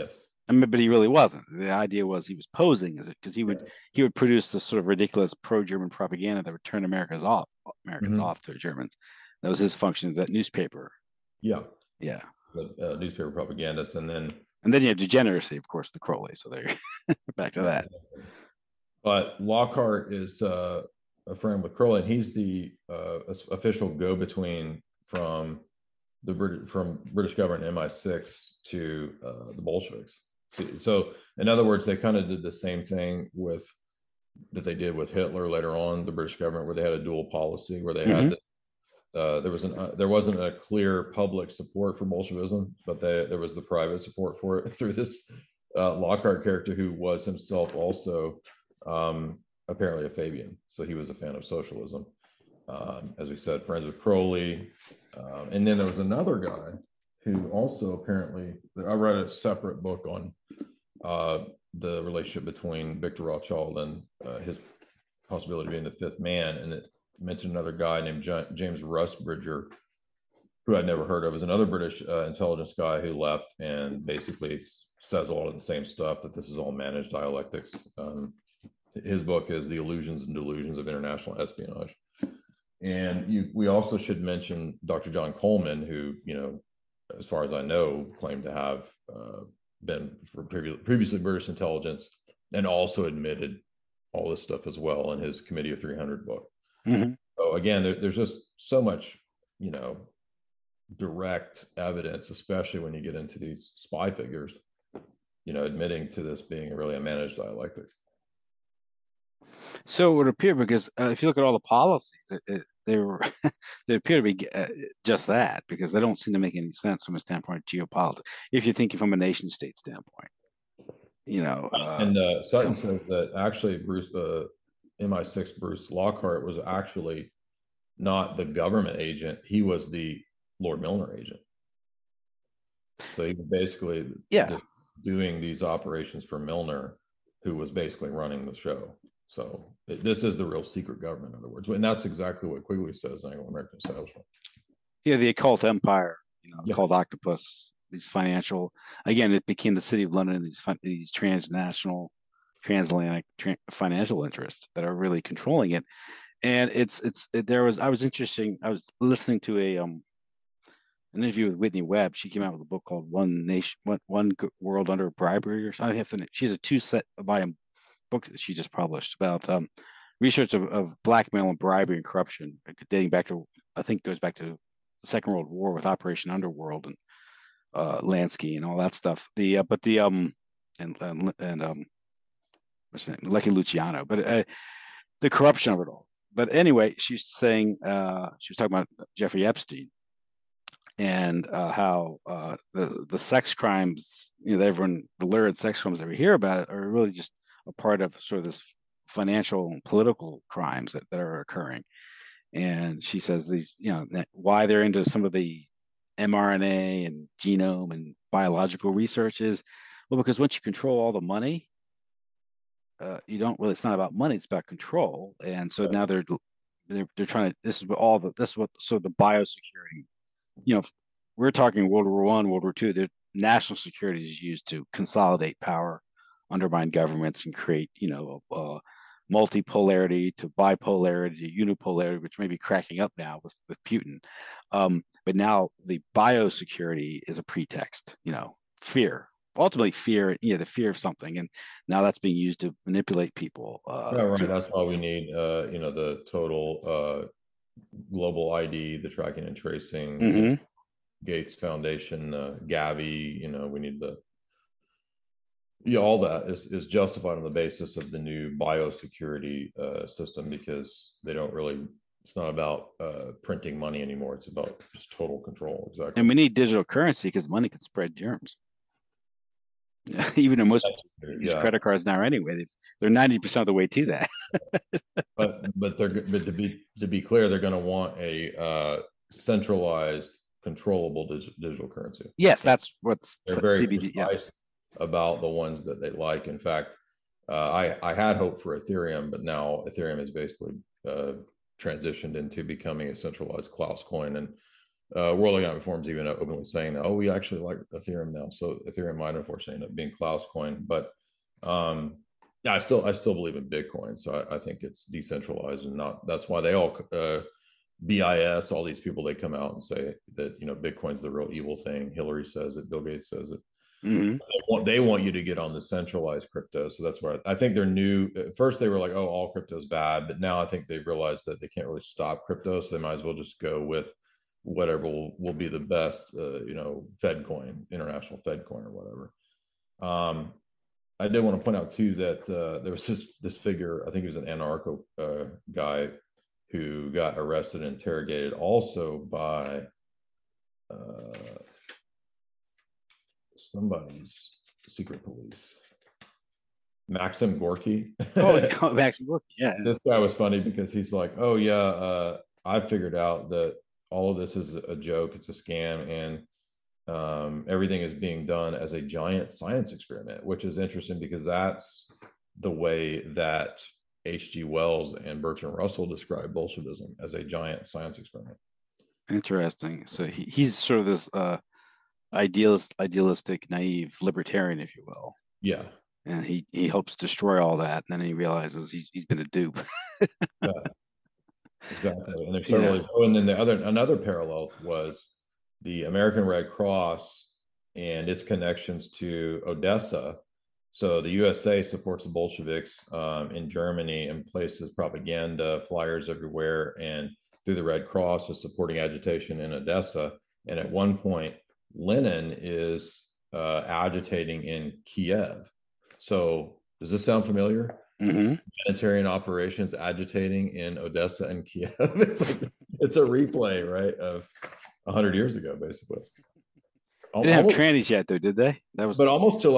I mean, but he really wasn't. The idea was he was posing as it because he would produce this sort of ridiculous pro-German propaganda that would turn Americans off to the Germans. That was his function of that newspaper. Yeah, Yeah. the newspaper propagandist, and then you have degeneracy, of course, the Crowley. So there, back to that. But Lockhart is a friend with Crowley, and he's the official go-between from British government and MI6 to the Bolsheviks. So, in other words, they kind of did the same thing that they did with Hitler later on, the British government, where they had a dual policy, where they had there wasn't a clear public support for Bolshevism, but there was the private support for it through this Lockhart character, who was himself also apparently a Fabian. So he was a fan of socialism. As we said, friends with Crowley. And then there was another guy who also apparently, I read a separate book on the relationship between Victor Rothschild and his possibility of being the fifth man. And it mentioned another guy named James Rusbridger, who I'd never heard of, is another British intelligence guy who left and basically says a lot of the same stuff, that this is all managed dialectics. His book is The Illusions and Delusions of International Espionage. And we also should mention Dr. John Coleman, who, as far as I know, claimed to have been previously British intelligence, and also admitted all this stuff as well in his Committee of 300 book. So again, there's just so much, direct evidence, especially when you get into these spy figures, admitting to this being really a managed dialectic. So it would appear, because if you look at all the policies, they appear to be just that, because they don't seem to make any sense from a standpoint of geopolitics. If you're thinking from a nation state standpoint, and Sutton says that actually MI6 Bruce Lockhart was actually not the government agent; he was the Lord Milner agent. So he was basically doing these operations for Milner, who was basically running the show. So this is the real secret government, in other words, and that's exactly what Quigley says in Anglo-American Establishment. Yeah, the occult empire, called Octopus. These financial, again, it became the City of London. These transnational, transatlantic financial interests that are really controlling it. And I was listening to an interview with Whitney Webb. She came out with a book called One World Under Bribery, or something. She has a 2-volume book that she just published about research of blackmail and bribery and corruption, dating back to, I think, goes back to the Second World War with Operation Underworld and Lansky and all that stuff. What's his name? Lucky Luciano, but the corruption of it all. But anyway, she's saying she was talking about Jeffrey Epstein and how the sex crimes, the lurid sex crimes that we hear about it are really just a part of sort of this financial and political crimes that are occurring. And she says these, why they're into some of the mRNA and genome and biological research is, well, because once you control all the money, it's not about money, it's about control. And so now they're trying to, this is what so the biosecurity, we're talking World War I, World War II, the national security is used to consolidate power, undermine governments, and create, multipolarity to bipolarity to unipolarity, which may be cracking up now with Putin. But now the biosecurity is a pretext, fear. Ultimately, fear, the fear of something, and now that's being used to manipulate people. That's why we need, the total global ID, the tracking and tracing, Gates Foundation, Gavi. We need all that is justified on the basis of the new biosecurity system, because they don't really. It's not about printing money anymore. It's about just total control. Exactly. And we need digital currency because money can spread germs. Even in most credit cards now, anyway, they're 90% of the way to that. but to be clear, they're going to want a centralized, controllable digital currency. Yes, that's what's they're very CBD. Precise about the ones that they like. In fact, I had hope for Ethereum, but now Ethereum is basically transitioned into becoming a centralized Klaus coin, and World Economic Forum's even openly saying, "Oh, we actually like Ethereum now." So Ethereum might unfortunately end up being Klaus coin, but yeah, I still believe in Bitcoin. So I think it's decentralized and not. That's why they all BIS, all these people, they come out and say that Bitcoin's the real evil thing. Hillary says it. Bill Gates says it. They want you to get on the centralized crypto. So that's where I think they're new. At first, they were like, "Oh, all crypto is bad," but now I think they've realized that they can't really stop crypto, so they might as well just go with whatever will be the best, Fed coin, international Fed coin or whatever. I did want to point out too that there was this figure, I think he was an anarcho guy, who got arrested and interrogated also by somebody's secret police. Maxim Gorky. Oh, Maxim Gorky, yeah. This guy was funny because he's like, "Oh yeah, I figured out that all of this is a joke, it's a scam, and everything is being done as a giant science experiment," which is interesting because that's the way that H.G. Wells and Bertrand Russell describe Bolshevism, as a giant science experiment. Interesting. So he's sort of this idealistic, naive libertarian, if you will. Yeah. And he hopes to destroy all that, and then he realizes he's been a dupe. Yeah. Exactly. And there's certainly, and then another parallel was the American Red Cross and its connections to Odessa. So the USA supports the Bolsheviks in Germany and places propaganda flyers everywhere, and through the Red Cross is supporting agitation in Odessa. And at one point, Lenin is agitating in Kiev. So does this sound familiar? Humanitarian operations agitating in Odessa and Kiev. It's a replay, right, of 100 years ago, basically. They didn't have trannies yet, though, did they? That was, but almost to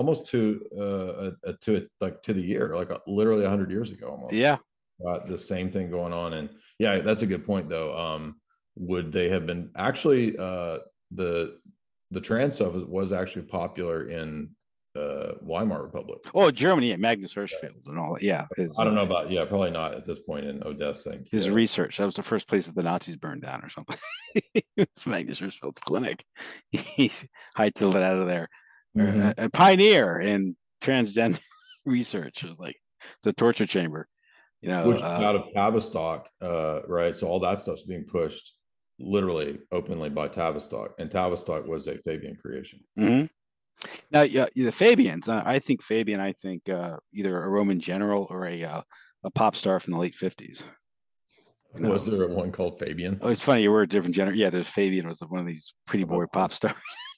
the year, like literally 100 years ago, almost. Yeah, the same thing going on, and yeah, that's a good point, though. Would they have been actually the trans stuff was actually popular in Weimar Republic? Oh, Germany, yeah, Magnus Hirschfeld and all that. Yeah, I don't know about, probably not at this point in Odessa. His research, that was the first place that the Nazis burned down or something. It was Magnus Hirschfeld's clinic. He's hightailed it out of there. A pioneer in transgender research. It was like, it's a torture chamber. Which out of Tavistock, right? So all that stuff's being pushed literally openly by Tavistock, and Tavistock was a Fabian creation. Now, the Fabians, I think either a Roman general or a pop star from the late 50s. Was there one called Fabian? Oh, it's funny. You were a different generation. Yeah, there's Fabian was one of these pretty boy pop stars.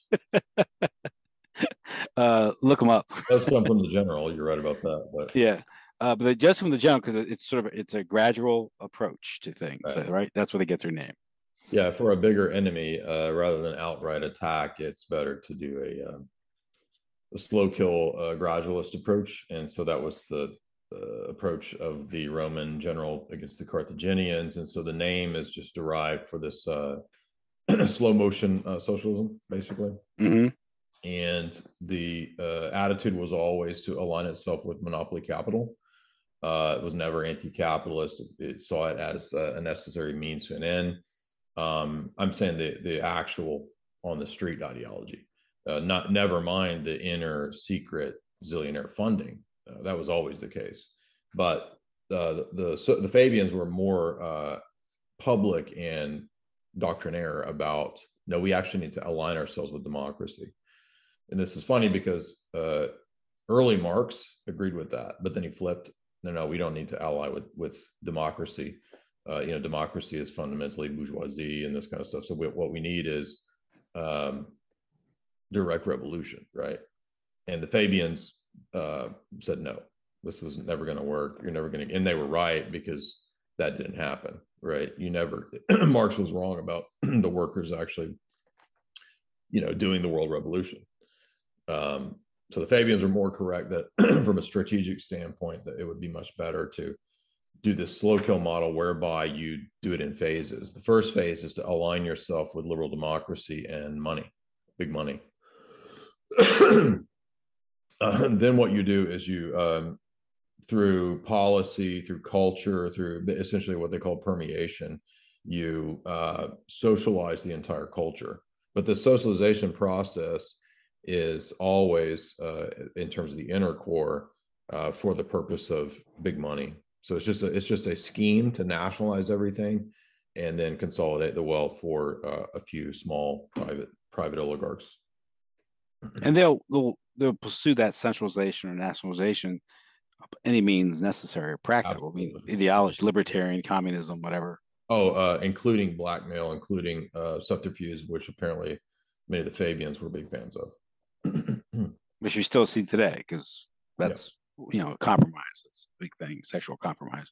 Look them up. That's come from the general. You're right about that. But yeah, but just from the general, because it's a gradual approach to things, right? That's where they get their name. Yeah, for a bigger enemy, rather than outright attack, it's better to do a slow kill, gradualist approach, and so that was the approach of the Roman general against the Carthaginians, and so the name is just derived for this slow motion socialism, basically. And the attitude was always to align itself with monopoly capital. It was never anti-capitalist. It saw it as a necessary means to an end. I'm saying the actual on the street ideology, never mind the inner secret zillionaire funding. That was always the case. But the Fabians were more public and doctrinaire about, no, we actually need to align ourselves with democracy. And this is funny because early Marx agreed with that, but then he flipped. No, we don't need to ally with democracy. Democracy is fundamentally bourgeoisie and this kind of stuff. So what we need is direct revolution, right? And the Fabians said, no, this is never going to work. You're never going to, and they were right, because that didn't happen, right? Marx was wrong about the workers actually, doing the world revolution. So the Fabians are more correct that from a strategic standpoint, that it would be much better to do this slow kill model whereby you do it in phases. The first phase is to align yourself with liberal democracy and money, big money. Then what you do is you, through policy, through culture, through essentially what they call permeation, you socialize the entire culture. But the socialization process is always, in terms of the inner core, for the purpose of big money. So it's just a scheme to nationalize everything and then consolidate the wealth for a few small private oligarchs. And they'll pursue that centralization or nationalization any means necessary or practical. Absolutely. I mean, ideology, libertarian, communism, whatever. Oh, including blackmail, including subterfuge, which apparently many of the Fabians were big fans of. Which we still see today, because that's, compromise. It's a big thing, sexual compromise.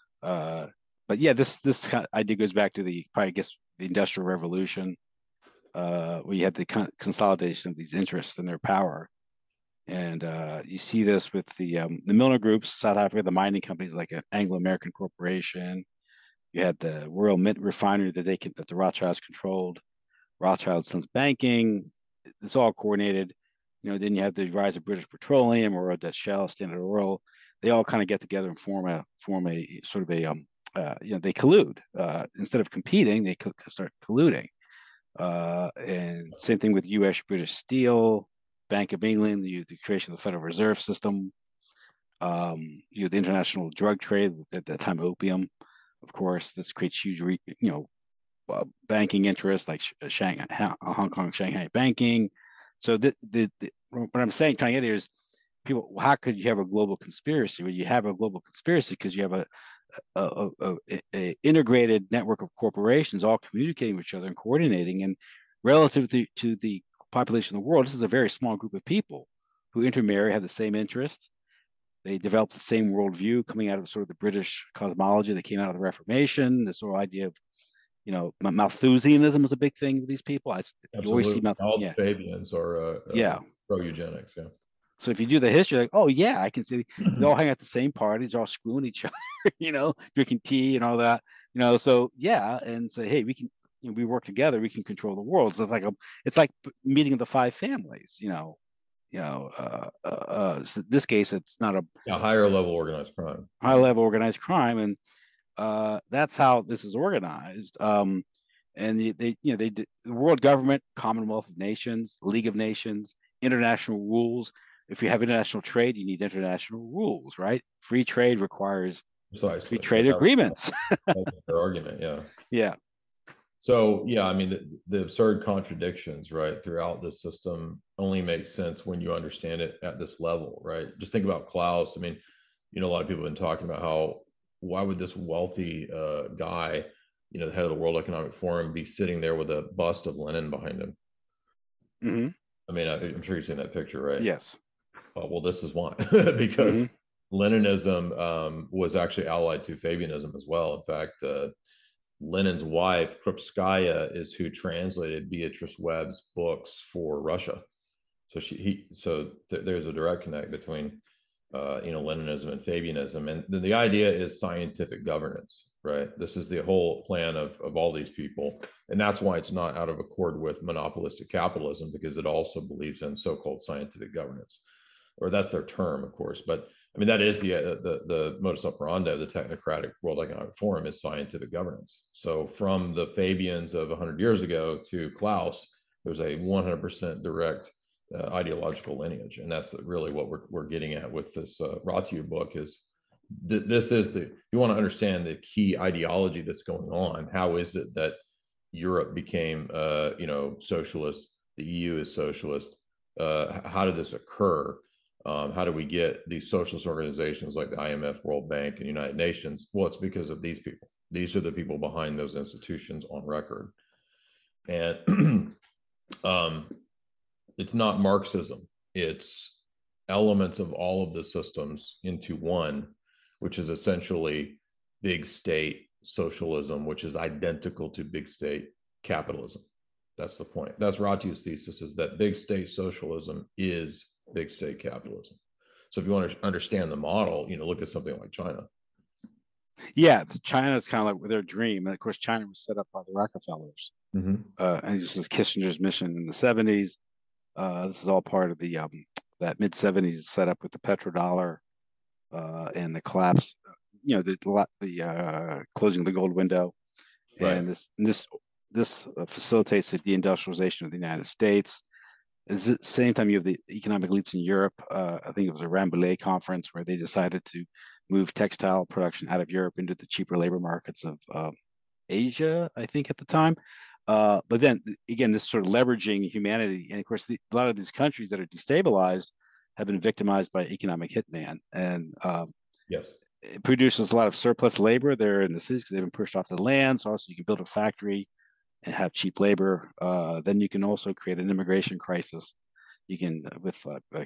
But yeah, this idea goes back to the Industrial Revolution, where you had the consolidation of these interests and their power. And you see this with the Milner groups, South Africa, the mining companies like Anglo American Corporation. You had the Royal Mint Refinery that the Rothschilds controlled, Rothschild Sons Banking. It's all coordinated. Then you have the rise of British Petroleum, or Dutch Shell, Standard Oil. They all kind of get together and form a sort of they collude. Instead of competing, they start colluding. And same thing with U.S. British Steel, Bank of England, the creation of the Federal Reserve System, the international drug trade at that time, opium. Of course, this creates huge, banking interests like Hong Kong, Shanghai banking. So what I'm saying, trying to get here is, people, how could you have a global conspiracy? Well, you have a global conspiracy because you have a integrated network of corporations all communicating with each other and coordinating. And relative to the population of the world, this is a very small group of people who intermarry, have the same interests. They developed the same worldview coming out of sort of the British cosmology that came out of the Reformation. This whole idea of, Malthusianism is a big thing with these people. You always see all the Fabians are pro-eugenics. Yeah. So if you do the history, like, oh yeah, I can see they all hang at the same parties, they're all screwing each other, drinking tea and all that, So yeah, and say, hey, we can, we work together, we can control the world. So it's like meeting of the five families, So in this case, it's not a higher level organized crime. High level organized crime, and that's how this is organized. And the world government, Commonwealth of Nations, League of Nations, international rules. If you have international trade, you need international rules, right? Free trade requires free trade agreements. That's their argument, yeah. Yeah. So, yeah, I mean, the absurd contradictions, right, throughout this system only make sense when you understand it at this level, right? Just think about Klaus. I mean, a lot of people have been talking about why would this wealthy guy, the head of the World Economic Forum, be sitting there with a bust of Lenin behind him? Mm-hmm. I mean, I'm sure you've seen that picture, right? Yes. Well, this is why, because Leninism was actually allied to Fabianism as well. In fact, Lenin's wife, Krupskaya, is who translated Beatrice Webb's books for Russia. So there's a direct connect between Leninism and Fabianism. And then the idea is scientific governance, right? This is the whole plan of all these people. And that's why it's not out of accord with monopolistic capitalism, because it also believes in so-called scientific governance, or that's their term, of course. But I mean, that is the modus operandi of the technocratic World Economic Forum, is scientific governance. So from the Fabians of 100 years ago to Klaus, there's a 100% direct ideological lineage. And that's really what we're getting at with this Ratiu book. Is this is you want to understand the key ideology that's going on. How is it that Europe became socialist, the EU is socialist? How did this occur? How do we get these socialist organizations like the IMF, World Bank, and United Nations? Well, it's because of these people. These are the people behind those institutions on record. And it's not Marxism. It's elements of all of the systems into one, which is essentially big state socialism, which is identical to big state capitalism. That's the point. That's Ratiu's thesis, is that big state socialism is big state capitalism. So if you want to understand the model, look at something like China. Yeah, China is kind of like their dream. And of course, China was set up by the Rockefellers. And this is Kissinger's mission in the 70s. This is all part of the that mid-70s setup with the petrodollar and the collapse, the closing of the gold window, and this facilitates the deindustrialization of the United States. At the same time, you have the economic elites in Europe. I think it was a Rambouillet conference where they decided to move textile production out of Europe into the cheaper labor markets of Asia, I think at the time. But then again, this sort of leveraging humanity, and of course, a lot of these countries that are destabilized have been victimized by economic hitman, and yes, it produces a lot of surplus labor there in the cities because they've been pushed off the land. So also you can build a factory and have cheap labor. Then you can also create an immigration crisis. You can with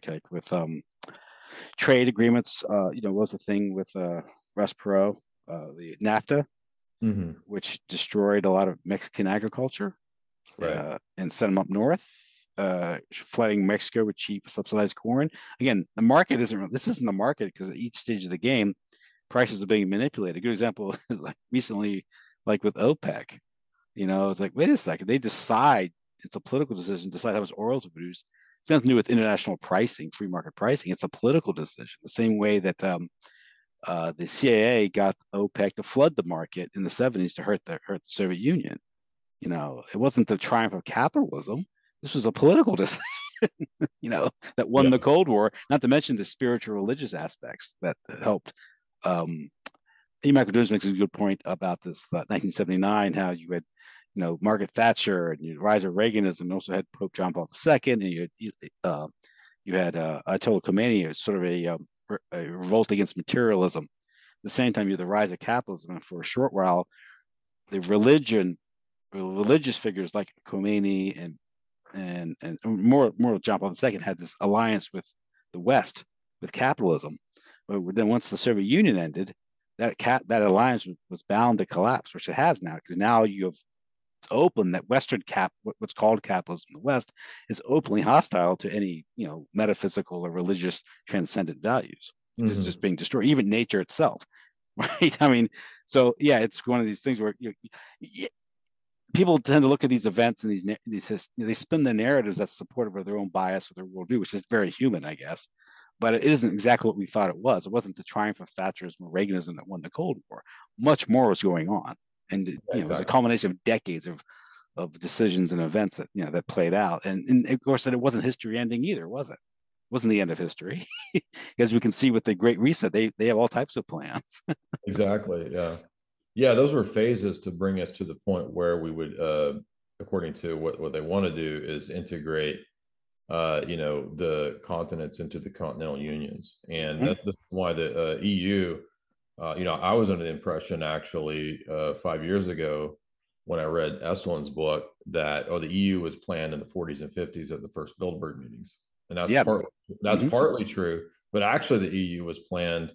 trade agreements. What was the thing with Ross Perot, the NAFTA, which destroyed a lot of Mexican agriculture, and sent them up north, flooding Mexico with cheap subsidized corn. Again, the market this isn't the market, because at each stage of the game, prices are being manipulated. A good example is like recently, like with OPEC, it's like, wait a second, they decide, it's a political decision, decide how much oil to produce. It's nothing to do with international pricing, free market pricing. It's a political decision. The same way that the CIA got OPEC to flood the market in the 70s to hurt the Soviet Union. It wasn't the triumph of capitalism. This was a political decision, that won the Cold War, not to mention the spiritual religious aspects that helped. Michael Jones makes a good point about this, 1979, how you had, Margaret Thatcher, and the rise of Reaganism, and also had Pope John Paul II, and you had Ayatollah Khomeini, as sort of a revolt against materialism. At the same time, you had the rise of capitalism, and for a short while, the religious figures like Khomeini and more John Paul II had this alliance with the West, with capitalism. But then once the Soviet Union ended, that alliance was bound to collapse, which it has now, because now it's open that Western what's called capitalism in the West, is openly hostile to any metaphysical or religious transcendent values. It's just being destroyed, even nature itself, right? I mean, so yeah, it's one of these things where people tend to look at these events and they spin the narratives that's supportive of their own bias or their worldview, which is very human, I guess. But it isn't exactly what we thought it was. It wasn't the triumph of Thatcherism or Reaganism that won the Cold War. Much more was going on. And it was a culmination of decades of decisions and events that played out. And of course, that it wasn't history ending either, was it? It wasn't the end of history. As we can see with the Great Reset, they have all types of plans. Exactly. Yeah. Yeah, those were phases to bring us to the point where we would, according to what they want to do, is integrate, the continents into the continental unions. And that's why the EU, I was under the impression actually 5 years ago when I read Estlund's book that, the EU was planned in the 40s and 50s at the first Bilderberg meetings. And that's partly true. But actually the EU was planned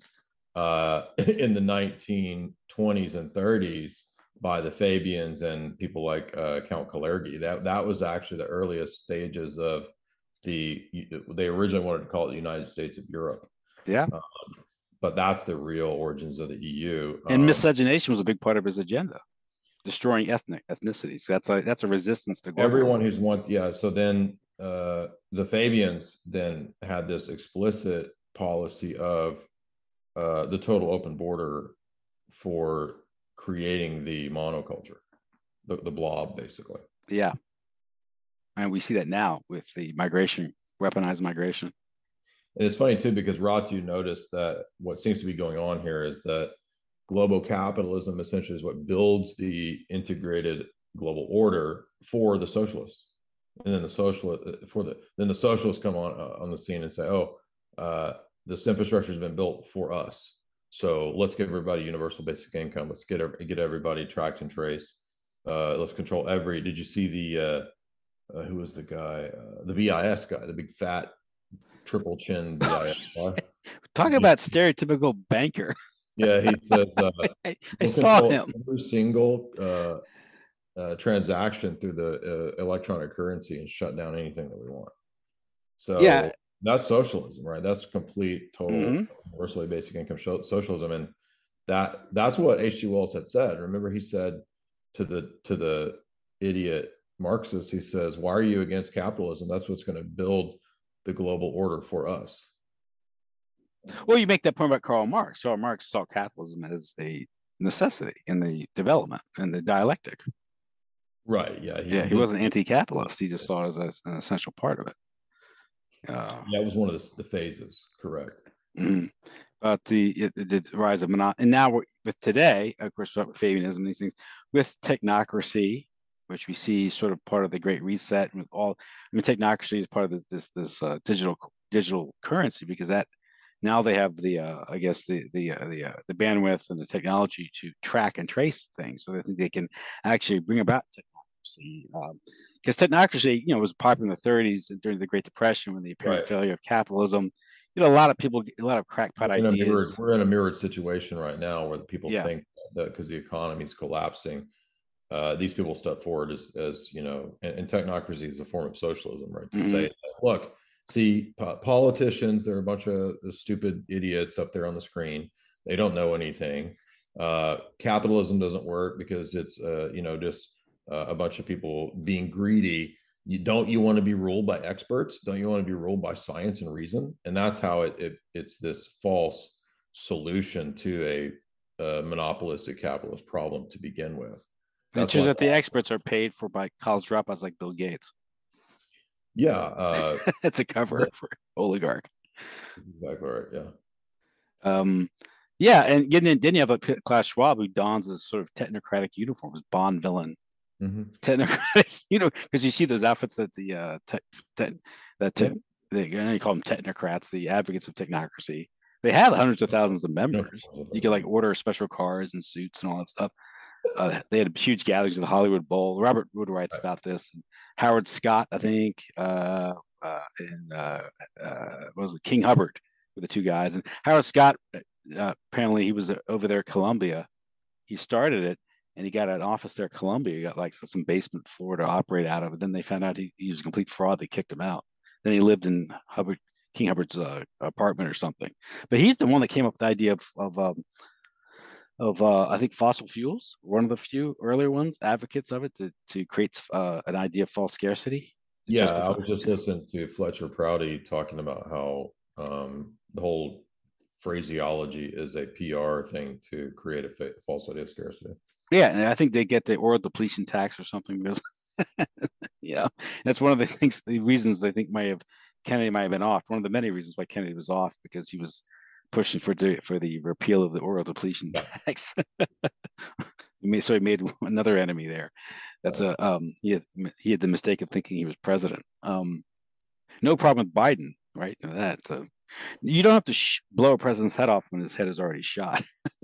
in the 1920s and 30s by the Fabians and people like Count Kalergi. That was actually the earliest stages of they originally wanted to call it the United States of Europe. Yeah. But that's the real origins of the EU. And miscegenation was a big part of his agenda, destroying ethnicities. That's a resistance to globalism. Everyone who's so then the Fabians then had this explicit policy of the total open border for creating the monoculture, the blob, basically. Yeah. And we see that now with the migration, weaponized migration. And it's funny too, because Ratu noticed that what seems to be going on here is that global capitalism essentially is what builds the integrated global order for the socialists. And then the socialists come on the scene and say, this infrastructure has been built for us. So let's give everybody universal basic income. Let's get everybody tracked and traced. Let's control did you see the, who was the guy, the BIS guy, the big fat triple chin BIS guy? Talk about stereotypical banker. Yeah, he says, I saw him. Every single transaction through the electronic currency and shut down anything that we want. So yeah, that's socialism, right? That's complete, total, universally basic income socialism, and that's what H.G. Wells had said. Remember, he said to the idiot Marxist, he says, "Why are you against capitalism? That's what's going to build the global order for us." Well, you make that point about Karl Marx. Karl Marx saw capitalism as a necessity in the development and the dialectic. Right. Yeah. He wasn't anti-capitalist. He just saw it as an essential part of it. Yeah, it was one of the phases. Correct. Mhm. But the rise of and now with today, of course, with Fabianism and these things, with technocracy, which we see sort of part of the Great Reset, and with all, I mean, technocracy is part of this digital currency, because that now they have the I guess the bandwidth and the technology to track and trace things, so they think they can actually bring about technocracy. Because technocracy, was popular in the 30s and during the Great Depression, when the apparent failure of capitalism. A lot of people, a lot of crackpot ideas. We're in a mirrored situation right now where the people think that because the economy is collapsing, these people step forward as and technocracy is a form of socialism, right? To say, look, see, politicians, they're a bunch of stupid idiots up there on the screen. They don't know anything. Capitalism doesn't work because it's just a bunch of people being greedy. You want to be ruled by experts? Don't you want to be ruled by science and reason? And that's how it's this false solution to a monopolistic capitalist problem to begin with. It shows that the experts are paid for by college dropouts like Bill Gates. Yeah, it's a cover for oligarch. Exactly right. Yeah. Yeah, and then you have a Klaus Schwab who dons this sort of technocratic uniform, as Bond villain. Technocratic, because you see those outfits that they call them technocrats, the advocates of technocracy. They have hundreds of thousands of members. You could order special cars and suits and all that stuff. They had huge gatherings at the Hollywood Bowl. Robert Wood writes about this. And Howard Scott, I think, and what was it? King Hubbard were the two guys. And Howard Scott, apparently, he was over there at Columbia. He started it. And he got an office there at Columbia. He got some basement floor to operate out of. And then they found out he was a complete fraud. They kicked him out. Then he lived in King Hubbard's apartment or something. But he's the one that came up with the idea of I think fossil fuels. One of the few earlier ones, advocates of it, to create an idea of false scarcity. Yeah, I was just listening to Fletcher Prouty talking about how the whole phraseology is a PR thing to create a false idea of scarcity. Yeah, and I think they get the oil depletion tax or something because, that's one of the reasons they think Kennedy might have been off. One of the many reasons why Kennedy was off, because he was pushing for the repeal of the oil depletion tax. So he made another enemy there. That's he had the mistake of thinking he was president. No problem with Biden, right? So you don't have to blow a president's head off when his head is already shot.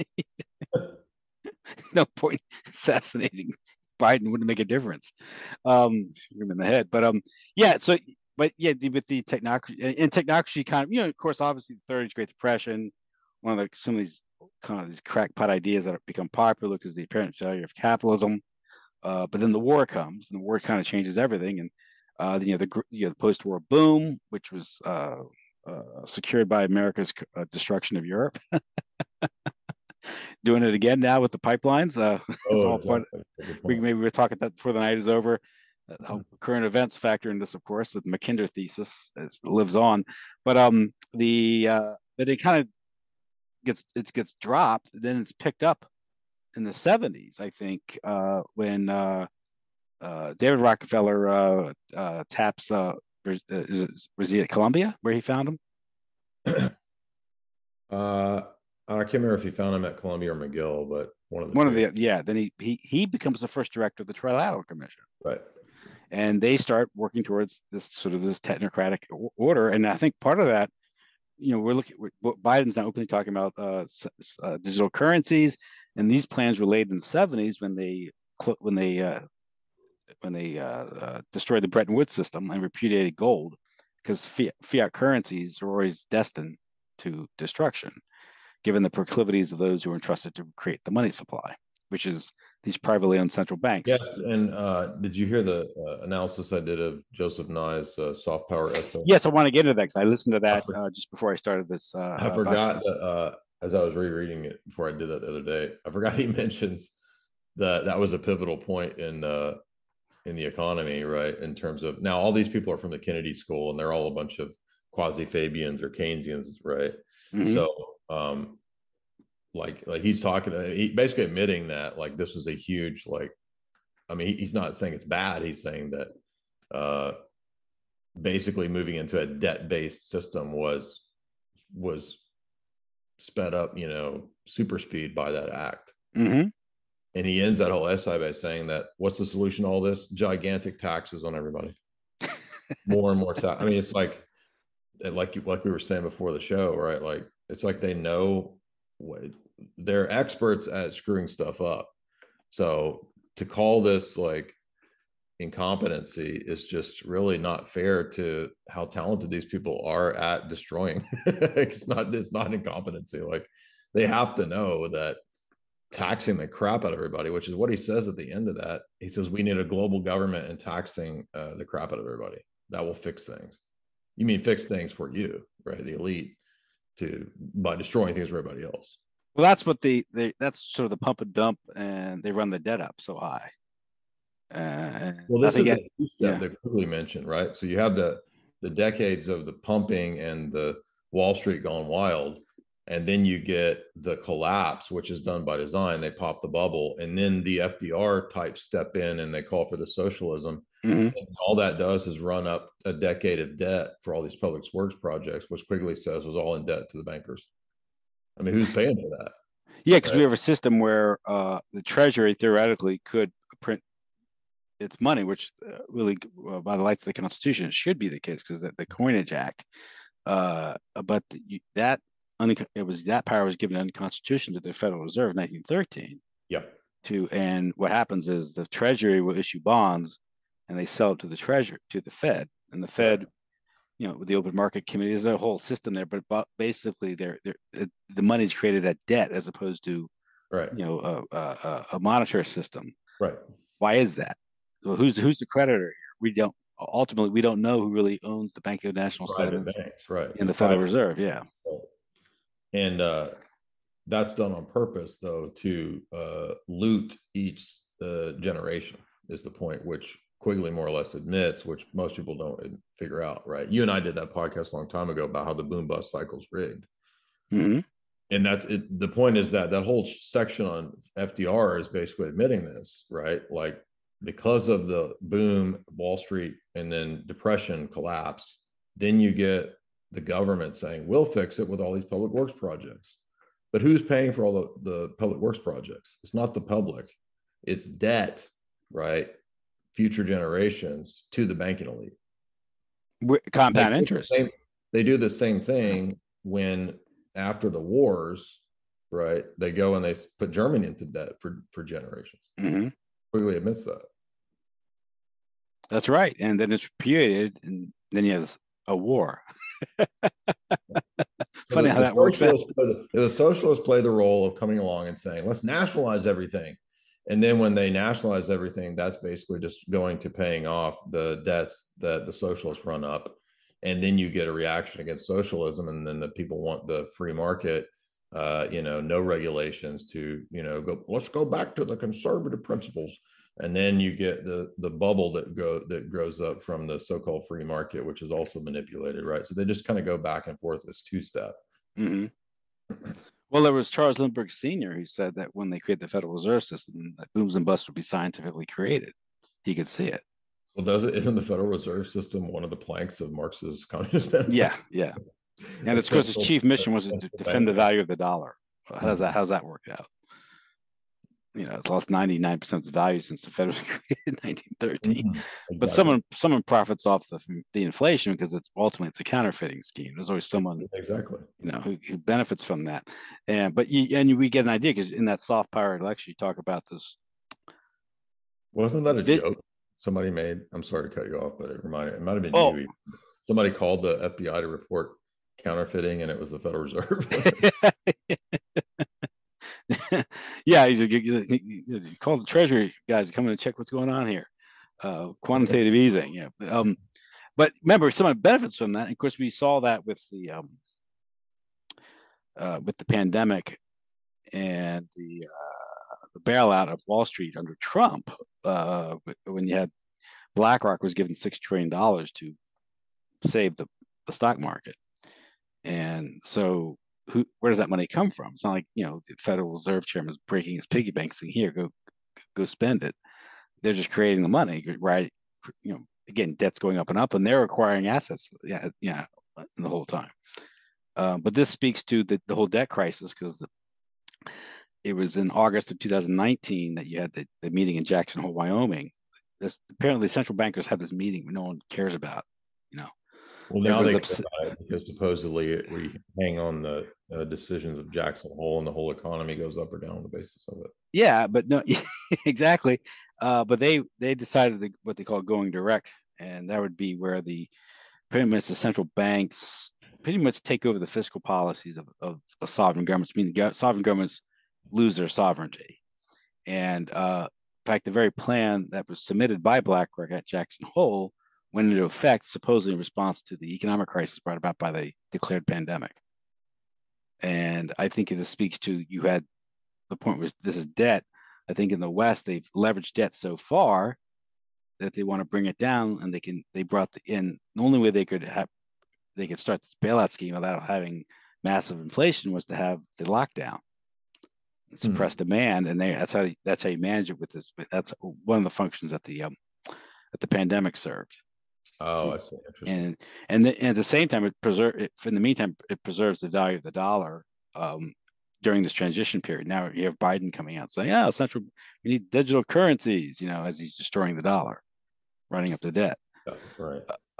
There's no point assassinating Biden. Wouldn't make a difference. Shoot him in the head. But with the technocracy kind of, of course, obviously the 30s, Great Depression, some of these crackpot ideas that have become popular because of the apparent failure of capitalism. But then the war comes, and the war kind of changes everything. And the post-war boom, which was secured by America's destruction of Europe. Doing it again now with the pipelines. It's all part. Maybe we'll talk about that before the night is over. Current events factor in this, of course. The Mackinder thesis lives on, but it kind of gets dropped. Then it's picked up in the 70s, I think, when David Rockefeller taps. Was he at Columbia where he found him? I can't remember if he found him at Columbia or McGill, but Then he becomes the first director of the Trilateral Commission, right? And they start working towards this technocratic order. And I think part of that, Biden's now openly talking about digital currencies, and these plans were laid in the 70s when they destroyed the Bretton Woods system and repudiated gold, because fiat currencies are always destined to destruction, given the proclivities of those who are entrusted to create the money supply, which is these privately owned central banks. Yes, and did you hear the analysis I did of Joseph Nye's soft power essay? Yes, I want to get into that because I listened to that just before I started this. I forgot that as I was rereading it before I did that the other day, I forgot he mentions that was a pivotal point in the economy, right? In terms of, now all these people are from the Kennedy School, and they're all a bunch of quasi-Fabians or Keynesians, right? Mm-hmm. So like he's talking, he basically admitting that like this was a huge like, I mean, he's not saying it's bad. He's saying that basically moving into a debt-based system was sped up, super speed by that act. Mm-hmm. And he ends that whole essay by saying that what's the solution to all this? Gigantic taxes on everybody. More and more tax. I mean, it's like we were saying before the show, right? Like it's like they know what they're experts at screwing stuff up. So to call this like incompetency is just really not fair to how talented these people are at destroying. It's not incompetency. Like they have to know that taxing the crap out of everybody, which is what he says at the end of that. He says we need a global government and taxing the crap out of everybody. That will fix things. You mean fix things for you, right? The elite by destroying things for everybody else. Well, that's what that's sort of the pump and dump, and they run the debt up so high. Well, this is a two-step that quickly mentioned, right? So you have the decades of the pumping and the Wall Street going wild, and then you get the collapse, which is done by design. They pop the bubble, and then the FDR type step in and they call for the socialism. Mm-hmm. And all that does is run up a decade of debt for all these public works projects, which Quigley says was all in debt to the bankers. I mean, who's paying for that? Yeah, because we have a system where the Treasury theoretically could print its money, which really, by the lights of the Constitution, it should be the case because the Coinage Act. But that power was given under the Constitution to the Federal Reserve in 1913. Yeah. And what happens is the Treasury will issue bonds, and they sell it to the Fed, and the Fed, with the Open Market Committee, there's a whole system there. But basically, the money is created at debt as opposed to, right, a monetary system. Right. Why is that? Well, who's the creditor here? We don't know who really owns the Bank of National Settlements, right, and the Federal Reserve. Yeah. And that's done on purpose, though, to loot each generation is the point, which Quigley more or less admits, which most people don't figure out, right? You and I did that podcast a long time ago about how the boom bust cycle's rigged. Mm-hmm. And that's it. The point is that whole section on FDR is basically admitting this, right? Like because of the boom, Wall Street, and then depression collapse, then you get the government saying, we'll fix it with all these public works projects. But who's paying for all the public works projects? It's not the public. It's debt, right? Future generations to the banking elite. Compound interest. They do the same thing when after the wars, right? They go and they put Germany into debt for generations. Mm-hmm. Quigley admits that. That's right. And then it's repudiated, and then you have a war. Funny how that works out. The socialists play the role of coming along and saying, let's nationalize everything. And then when they nationalize everything, that's basically just going to paying off the debts that the socialists run up. And then you get a reaction against socialism. And then the people want the free market, no regulations to, let's go back to the conservative principles. And then you get the bubble that grows up from the so-called free market, which is also manipulated, right? So they just kind of go back and forth as two-step. Mm-hmm. Well, there was Charles Lindbergh Sr. who said that when they create the Federal Reserve System, that booms and busts would be scientifically created. He could see it. Well, isn't the Federal Reserve System one of the planks of Marx's communist manifesto? Yeah. And of course, his chief mission was to defend the value of the dollar. How's that work out? It's lost 99% of its value since the Fed was created in 1913. Mm-hmm. But someone profits off the inflation because ultimately it's a counterfeiting scheme. There's always someone who benefits from that. We get an idea because in that soft power lecture you talk about this. Wasn't that a joke somebody made? I'm sorry to cut you off, but it might have been you. Somebody called the FBI to report counterfeiting, and it was the Federal Reserve. Yeah, he called the Treasury guys to come in and check what's going on here. Quantitative easing, yeah. But remember, someone benefits from that. And of course, we saw that with the pandemic and the bailout of Wall Street under Trump, when you had BlackRock was given $6 trillion to save the stock market. And so where does that money come from? It's not like, the Federal Reserve Chairman is breaking his piggy bank saying, here, go spend it. They're just creating the money, right? Again, debt's going up and up, and they're acquiring assets, the whole time. But this speaks to the whole debt crisis, because it was in August of 2019 that you had the meeting in Jackson Hole, Wyoming. Apparently central bankers have this meeting no one cares about, Well, now they care about it because supposedly we hang on the decisions of Jackson Hole, and the whole economy goes up or down on the basis of it. Yeah, but no, exactly. But they decided what they call going direct, and that would be where pretty much the central banks pretty much take over the fiscal policies of sovereign governments, meaning sovereign governments lose their sovereignty. And in fact, the very plan that was submitted by BlackRock at Jackson Hole went into effect supposedly in response to the economic crisis brought about by the declared pandemic. And I think this speaks to, you had the point was, this is debt. I think in the West, they've leveraged debt so far that they want to bring it down, and they brought the only way they could start this bailout scheme without having massive inflation was to have the lockdown and suppress demand. And that's how you manage it with this. That's one of the functions that the pandemic served. Oh, I see. Interesting. And at the same time, in the meantime, it preserves the value of the dollar during this transition period. Now you have Biden coming out saying, we need digital currencies, as he's destroying the dollar, running up the debt. Yeah, right.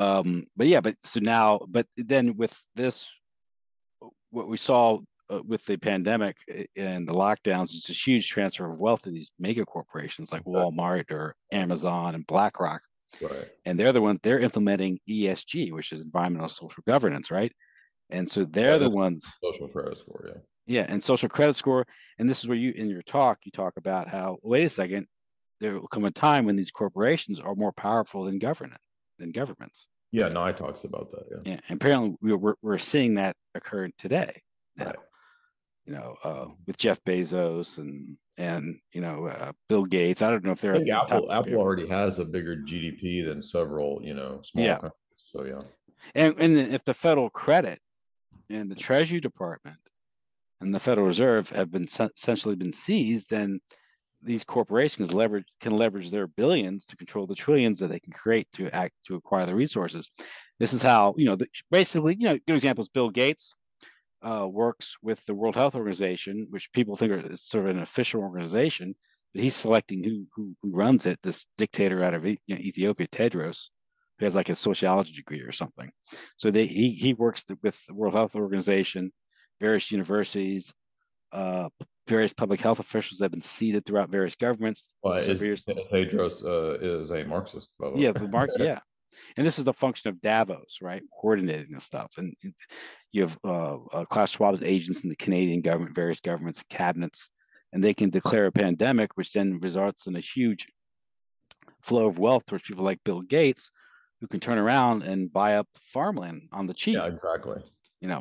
But then with this, what we saw with the pandemic and the lockdowns is this huge transfer of wealth to these mega corporations like Walmart or Amazon and BlackRock. Right. And they're implementing ESG, which is environmental social governance, right? And so they're the ones. Social credit score, yeah. Yeah, and social credit score. And this is where in your talk, you talk about how, wait a second, there will come a time when these corporations are more powerful than governments. Yeah, Nye talks about that. Yeah. Yeah, and apparently we're seeing that occur today. Right. With Jeff Bezos and Bill Gates. I don't know if they're. I think Apple already has a bigger GDP than several, small countries. So yeah. And if the federal credit and the Treasury Department and the Federal Reserve have been essentially been seized, then these corporations can leverage their billions to control the trillions that they can create to acquire the resources. This is how basically good example is Bill Gates. Works with the World Health Organization, which people think is sort of an official organization, but he's selecting who runs it. This dictator out of Ethiopia, Tedros, who has like a sociology degree or something. So he works with the World Health Organization, various universities, various public health officials that have been seated throughout various governments. Tedros is a Marxist, by the way. Yeah. And this is the function of Davos, right? Coordinating this stuff. And you have Klaus Schwab's agents in the Canadian government, various governments, and cabinets, and they can declare a pandemic, which then results in a huge flow of wealth towards people like Bill Gates, who can turn around and buy up farmland on the cheap. Yeah, exactly. Yeah.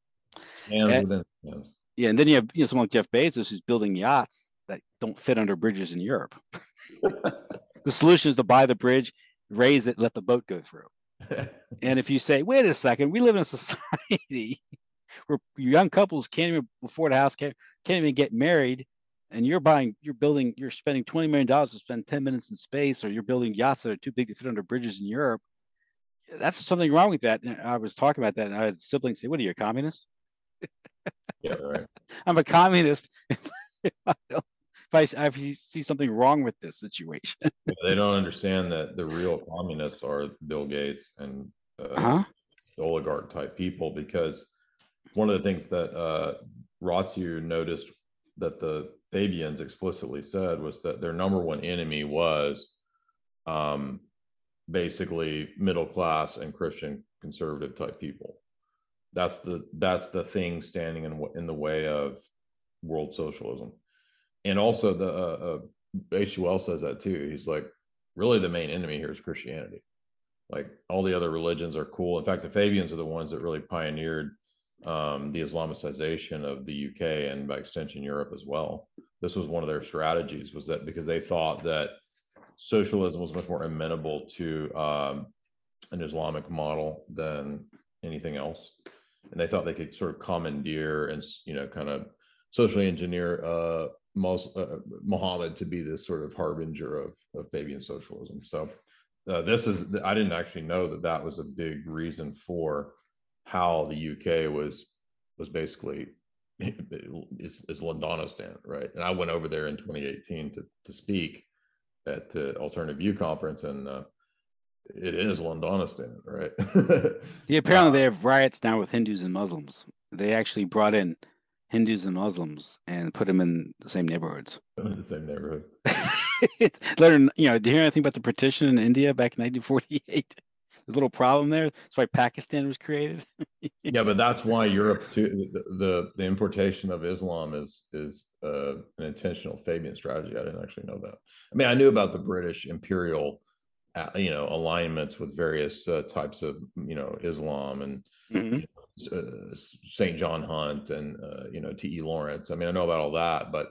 Yeah, and then you have someone like Jeff Bezos who's building yachts that don't fit under bridges in Europe. The solution is to buy the bridge, raise it, let the boat go through. And if you say, wait a second, we live in a society where young couples can't even afford a house, can't even get married, and you're spending $20 million to spend 10 minutes in space, or you're building yachts that are too big to fit under bridges in Europe. That's something wrong with that. And I was talking about that, and I had siblings say, what are you, a communist? Yeah, right. I'm a communist. If I see something wrong with this situation. They don't understand that the real communists are Bill Gates and oligarch type people, because one of the things that Ratziu noticed that the Fabians explicitly said was that their number one enemy was basically middle class and Christian conservative type people. That's the thing standing in the way of world socialism. And also the HUL says that too. He's like, really the main enemy here is Christianity. Like all the other religions are cool. In fact, the Fabians are the ones that really pioneered the Islamicization of the UK and by extension Europe as well. This was one of their strategies, was that because they thought that socialism was much more amenable to an Islamic model than anything else. and they thought they could sort of commandeer and kind of socially engineer Muhammad to be this sort of harbinger of Fabian socialism. So I didn't actually know that was a big reason for how the UK was basically is Londonistan, right? And I went over there in 2018 to speak at the Alternative View conference, and it is Londonistan, right? Yeah, apparently they have riots now with Hindus and Muslims. They actually brought in Hindus and Muslims and put them in the same neighborhoods. In the same neighborhood. Did you hear anything about the partition in India back in 1948? There's a little problem there. That's why Pakistan was created. Yeah, but that's why Europe too. The importation of Islam is an intentional Fabian strategy. I didn't actually know that. I mean, I knew about the British imperial, alignments with various types of Islam and St. John Hunt and T.E. Lawrence. I mean, I know about all that, but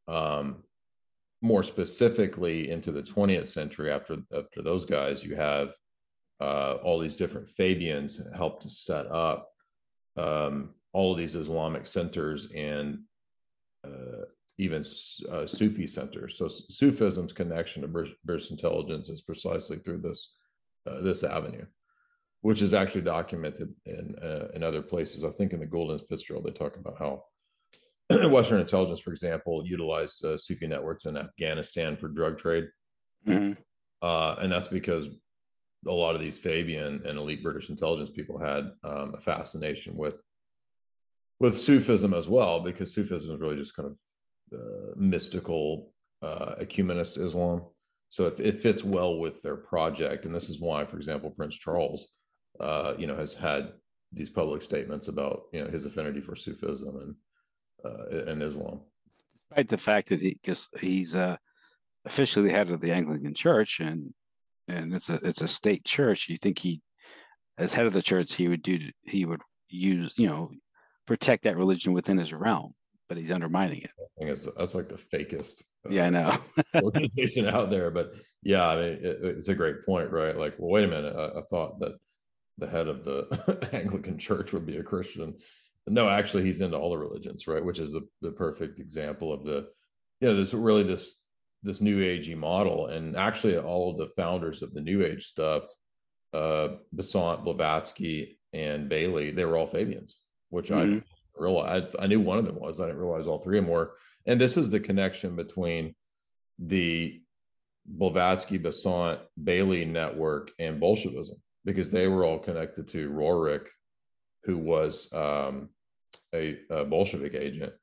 more specifically into the 20th century, after those guys, you have all these different Fabians helped to set up all of these Islamic centers and even Sufi centers. So Sufism's connection to British intelligence is precisely through this avenue, which is actually documented in other places. I think in the Golden Fitzgerald, they talk about how Western intelligence, for example, utilized Sufi networks in Afghanistan for drug trade. And that's because a lot of these Fabian and elite British intelligence people had a fascination with Sufism as well, because Sufism is really just kind of mystical ecumenist Islam. So it fits well with their project. And this is why, for example, Prince Charles, has had these public statements about, his affinity for Sufism and Islam. Despite the fact that he's officially the head of the Anglican Church, and it's a state church, you think as head of the church, he would use, protect that religion within his realm, but he's undermining it. I think that's like the fakest I know organization out there. But yeah, I mean, it's a great point, right? Like, well, wait a minute, I thought that the head of the Anglican Church would be a Christian. No, actually, he's into all the religions, right? Which is the perfect example of there's really this New Agey model. And actually, all of the founders of the New Age stuff, Besant, Blavatsky, and Bailey, they were all Fabians, which I didn't realize. I knew one of them was. I didn't realize all three of them were. And this is the connection between the Blavatsky, Besant, Bailey network and Bolshevism, because they were all connected to Roerich, who was a Bolshevik agent,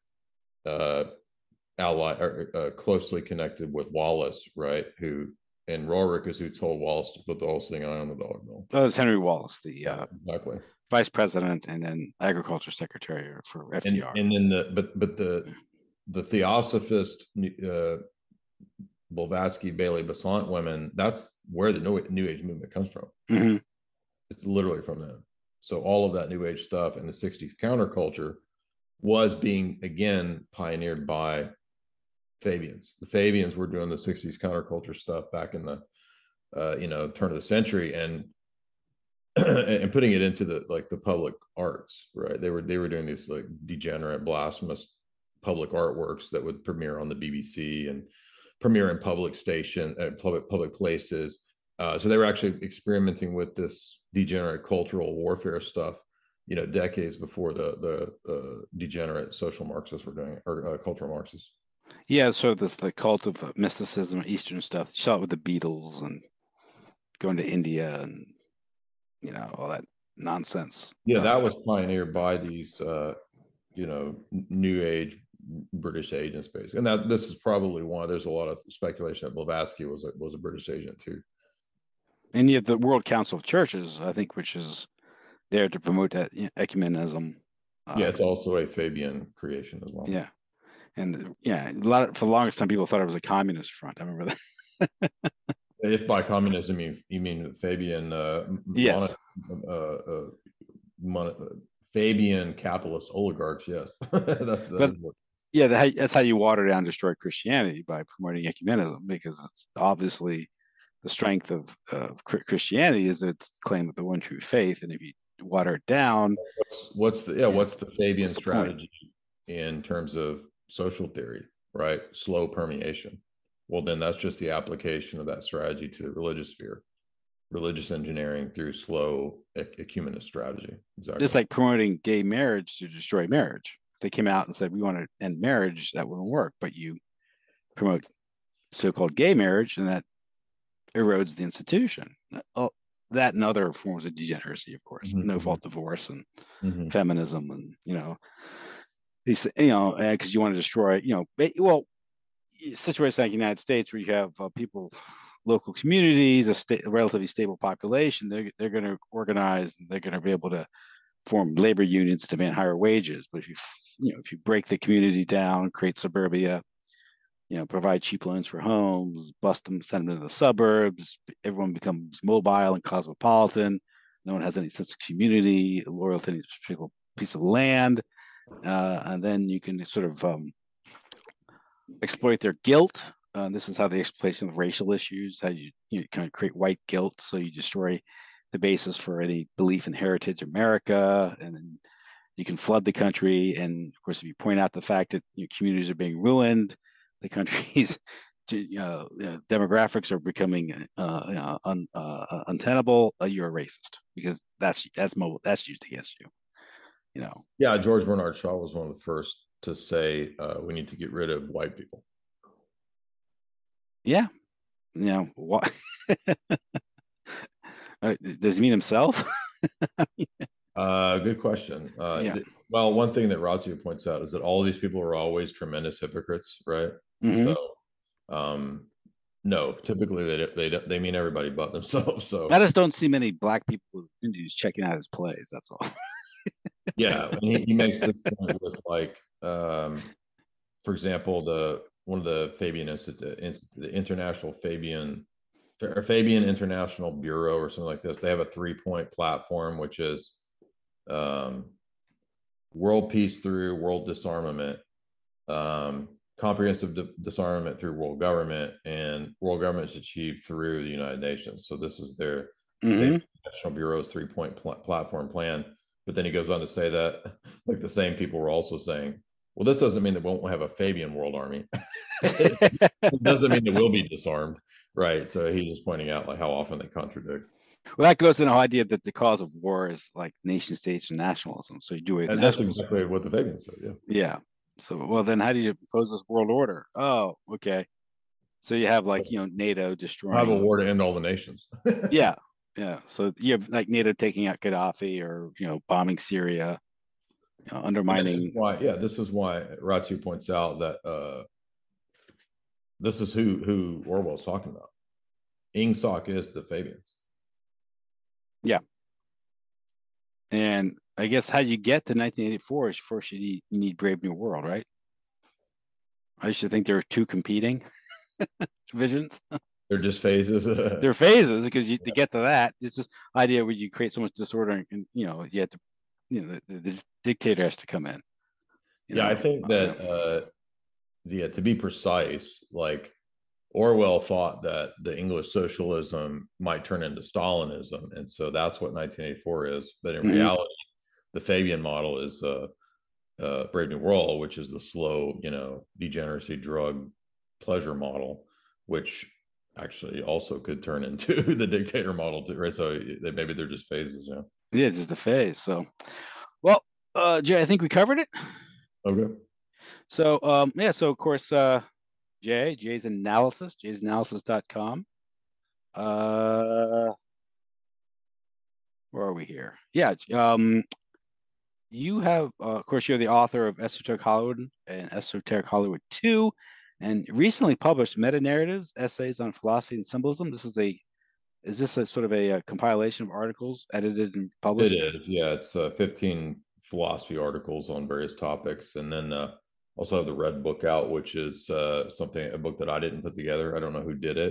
closely connected with Wallace, right? And Roerich is who told Wallace to put the whole thing on the dollar bill. Oh, it's Henry Wallace, the exactly vice president and then agriculture secretary for FDR. And then the Theosophist Blavatsky, Bailey, Besant women, that's where the New Age movement comes from. It's literally from them. So all of that New Age stuff and the 60s counterculture was being, again, pioneered by Fabians. The Fabians were doing the 60s counterculture stuff back in the turn of the century and putting it into the public arts, right? They were doing these like degenerate, blasphemous public artworks that would premiere on the BBC and premiere in public places. So they were actually experimenting with this degenerate cultural warfare stuff, decades before the degenerate social Marxists were doing it, or cultural Marxists. Yeah, so the cult of mysticism, Eastern stuff. You saw it with the Beatles and going to India and all that nonsense. Yeah, that was pioneered by these New Age British agents, basically. And this is probably why there's a lot of speculation that Blavatsky was a British agent too. And yet the World Council of Churches, I think, which is there to promote that ecumenism. It's also a Fabian creation as well. Yeah. And for the longest time, people thought it was a communist front. I remember that. If by communism you mean Fabian, yes, Fabian capitalist oligarchs, yes, that's how you water down and destroy Christianity, by promoting ecumenism, because it's obviously the strength of Christianity is its claim of the one true faith, and if you water it down. What's the Fabian What's the strategy in terms of social theory, right? Slow permeation. Well, then that's just the application of that strategy to the religious sphere, religious engineering through slow ecumenist strategy. Exactly. It's like promoting gay marriage to destroy marriage. If they came out and said we want to end marriage, that wouldn't work. But you promote so-called gay marriage, and that erodes the institution. That and other forms of degeneracy, of course, no-fault divorce and feminism, and these, because you want to destroy, situations like the United States where you have people, local communities, a relatively stable population, they're going to organize, and they're going to be able to form labor unions to demand higher wages. But if you break the community down, create suburbia, provide cheap loans for homes, bust them, send them to the suburbs, everyone becomes mobile and cosmopolitan. No one has any sense of community, loyal to any particular piece of land. And then you can sort of exploit their guilt. This is how the exploitation of racial issues, how you kind of create white guilt. So you destroy the basis for any belief in heritage America, and then you can flood the country. And of course, if you point out the fact that communities are being ruined, the country's demographics are becoming untenable, you're a racist, because that's used against you. Yeah, George Bernard Shaw was one of the first to say we need to get rid of white people. Yeah. What? Does he mean himself? Good question. Well, one thing that Ratio points out is that all of these people are always tremendous hypocrites, right? So, no, typically they mean everybody but themselves. So I just don't see many black people in Indians checking out his plays. That's all. Yeah, and he makes this point with for example, one of the Fabian the International Fabian International Bureau or something like this. They have a 3-point platform, which is world peace through world disarmament, comprehensive disarmament through world government, and world government is achieved through the United Nations. So this is their National Bureau's 3-point platform plan. But then he goes on to say that, like, the same people were also saying, well, this doesn't mean that we won't have a Fabian world army. It doesn't mean that we'll be disarmed, right? So he's just pointing out how often they contradict. Well, that goes to the whole idea that the cause of war is like nation states and nationalism. So you do it. And that's exactly what the Fabians said. Yeah. Yeah. So, well, then how do you impose this world order? Oh, okay. So you have NATO destroying. Have a war to end all the nations. Yeah. Yeah. So you have NATO taking out Gaddafi, or bombing Syria, undermining. This is why Ratio points out that this is who Orwell's talking about. Ingsoc is the Fabians. Yeah. And I guess how you get to 1984 is first you need Brave New World, right? I used to think there were two competing visions. They're just phases. They're phases, because to get to that, it's this idea where you create so much disorder, and you have to, the dictator has to come in. I think that to be precise, like, Orwell thought that the English socialism might turn into Stalinism, and so that's what 1984 is. But in reality, the Fabian model is Brave New World, which is the slow, degeneracy drug pleasure model, which actually also could turn into the dictator model too, right? So maybe they're just phases. Yeah, just the phase. So, well, Jay, I think we covered it. Okay. So, so of course, Jay's Analysis, jaysanalysis.com. Where are we here? Yeah. You have, of course, you're the author of Esoteric Hollywood and Esoteric Hollywood 2, and recently published Meta-Narratives, Essays on Philosophy and Symbolism. Is this a sort of a compilation of articles edited and published? It is, yeah. It's 15 philosophy articles on various topics, and then also have the Red Book out, which is a book that I didn't put together. I don't know who did it.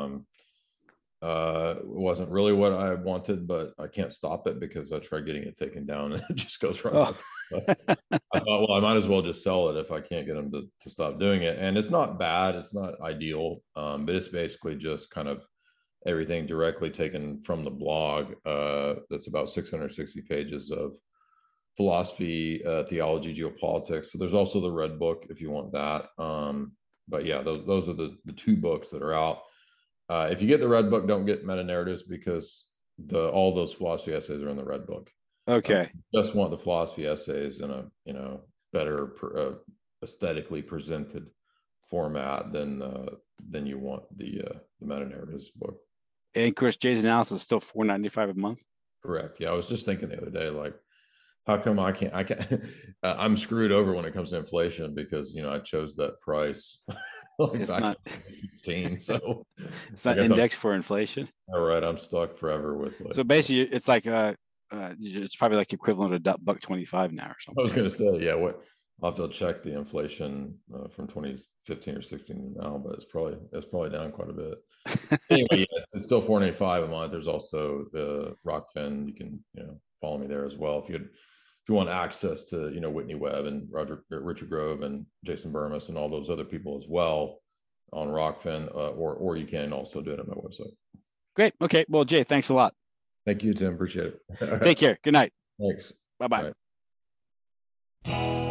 It wasn't really what I wanted, but I can't stop it because I tried getting it taken down and it just goes right. I thought, well, I might as well just sell it if I can't get them to stop doing it. And it's not bad. It's not ideal, but it's basically just kind of everything directly taken from the blog. That's about 660 pages of philosophy, theology, geopolitics. So there's also the Red Book if you want that. But yeah, those are the two books that are out. If you get the Red Book, don't get meta narratives because all those philosophy essays are in the Red Book. Okay. Just want the philosophy essays in a better aesthetically presented format than you want the meta narratives book. And of course, Jay's analysis is still $4.95 a month. Correct. Yeah, I was just thinking the other day, like, how come I can't I'm screwed over when it comes to inflation because I chose that price like It's back not in 2016. So it's not indexed for inflation. All right, I'm stuck forever with so basically it's like it's probably like equivalent to $1.25 now or something. I was going to say, yeah, I'll have to check the inflation from 2015 or 16 now, but it's probably down quite a bit. Anyway, yeah, it's still $4.85 a month. There's also the Rockfin. You can follow me there as well if you want access to Whitney Webb and Richard Grove and Jason Burmis and all those other people as well on Rockfin, or you can also do it on my website. Great. Okay. Well, Jay, thanks a lot. Thank you, Tim. Appreciate it. Take care. Good night. Thanks. Bye-bye. Bye.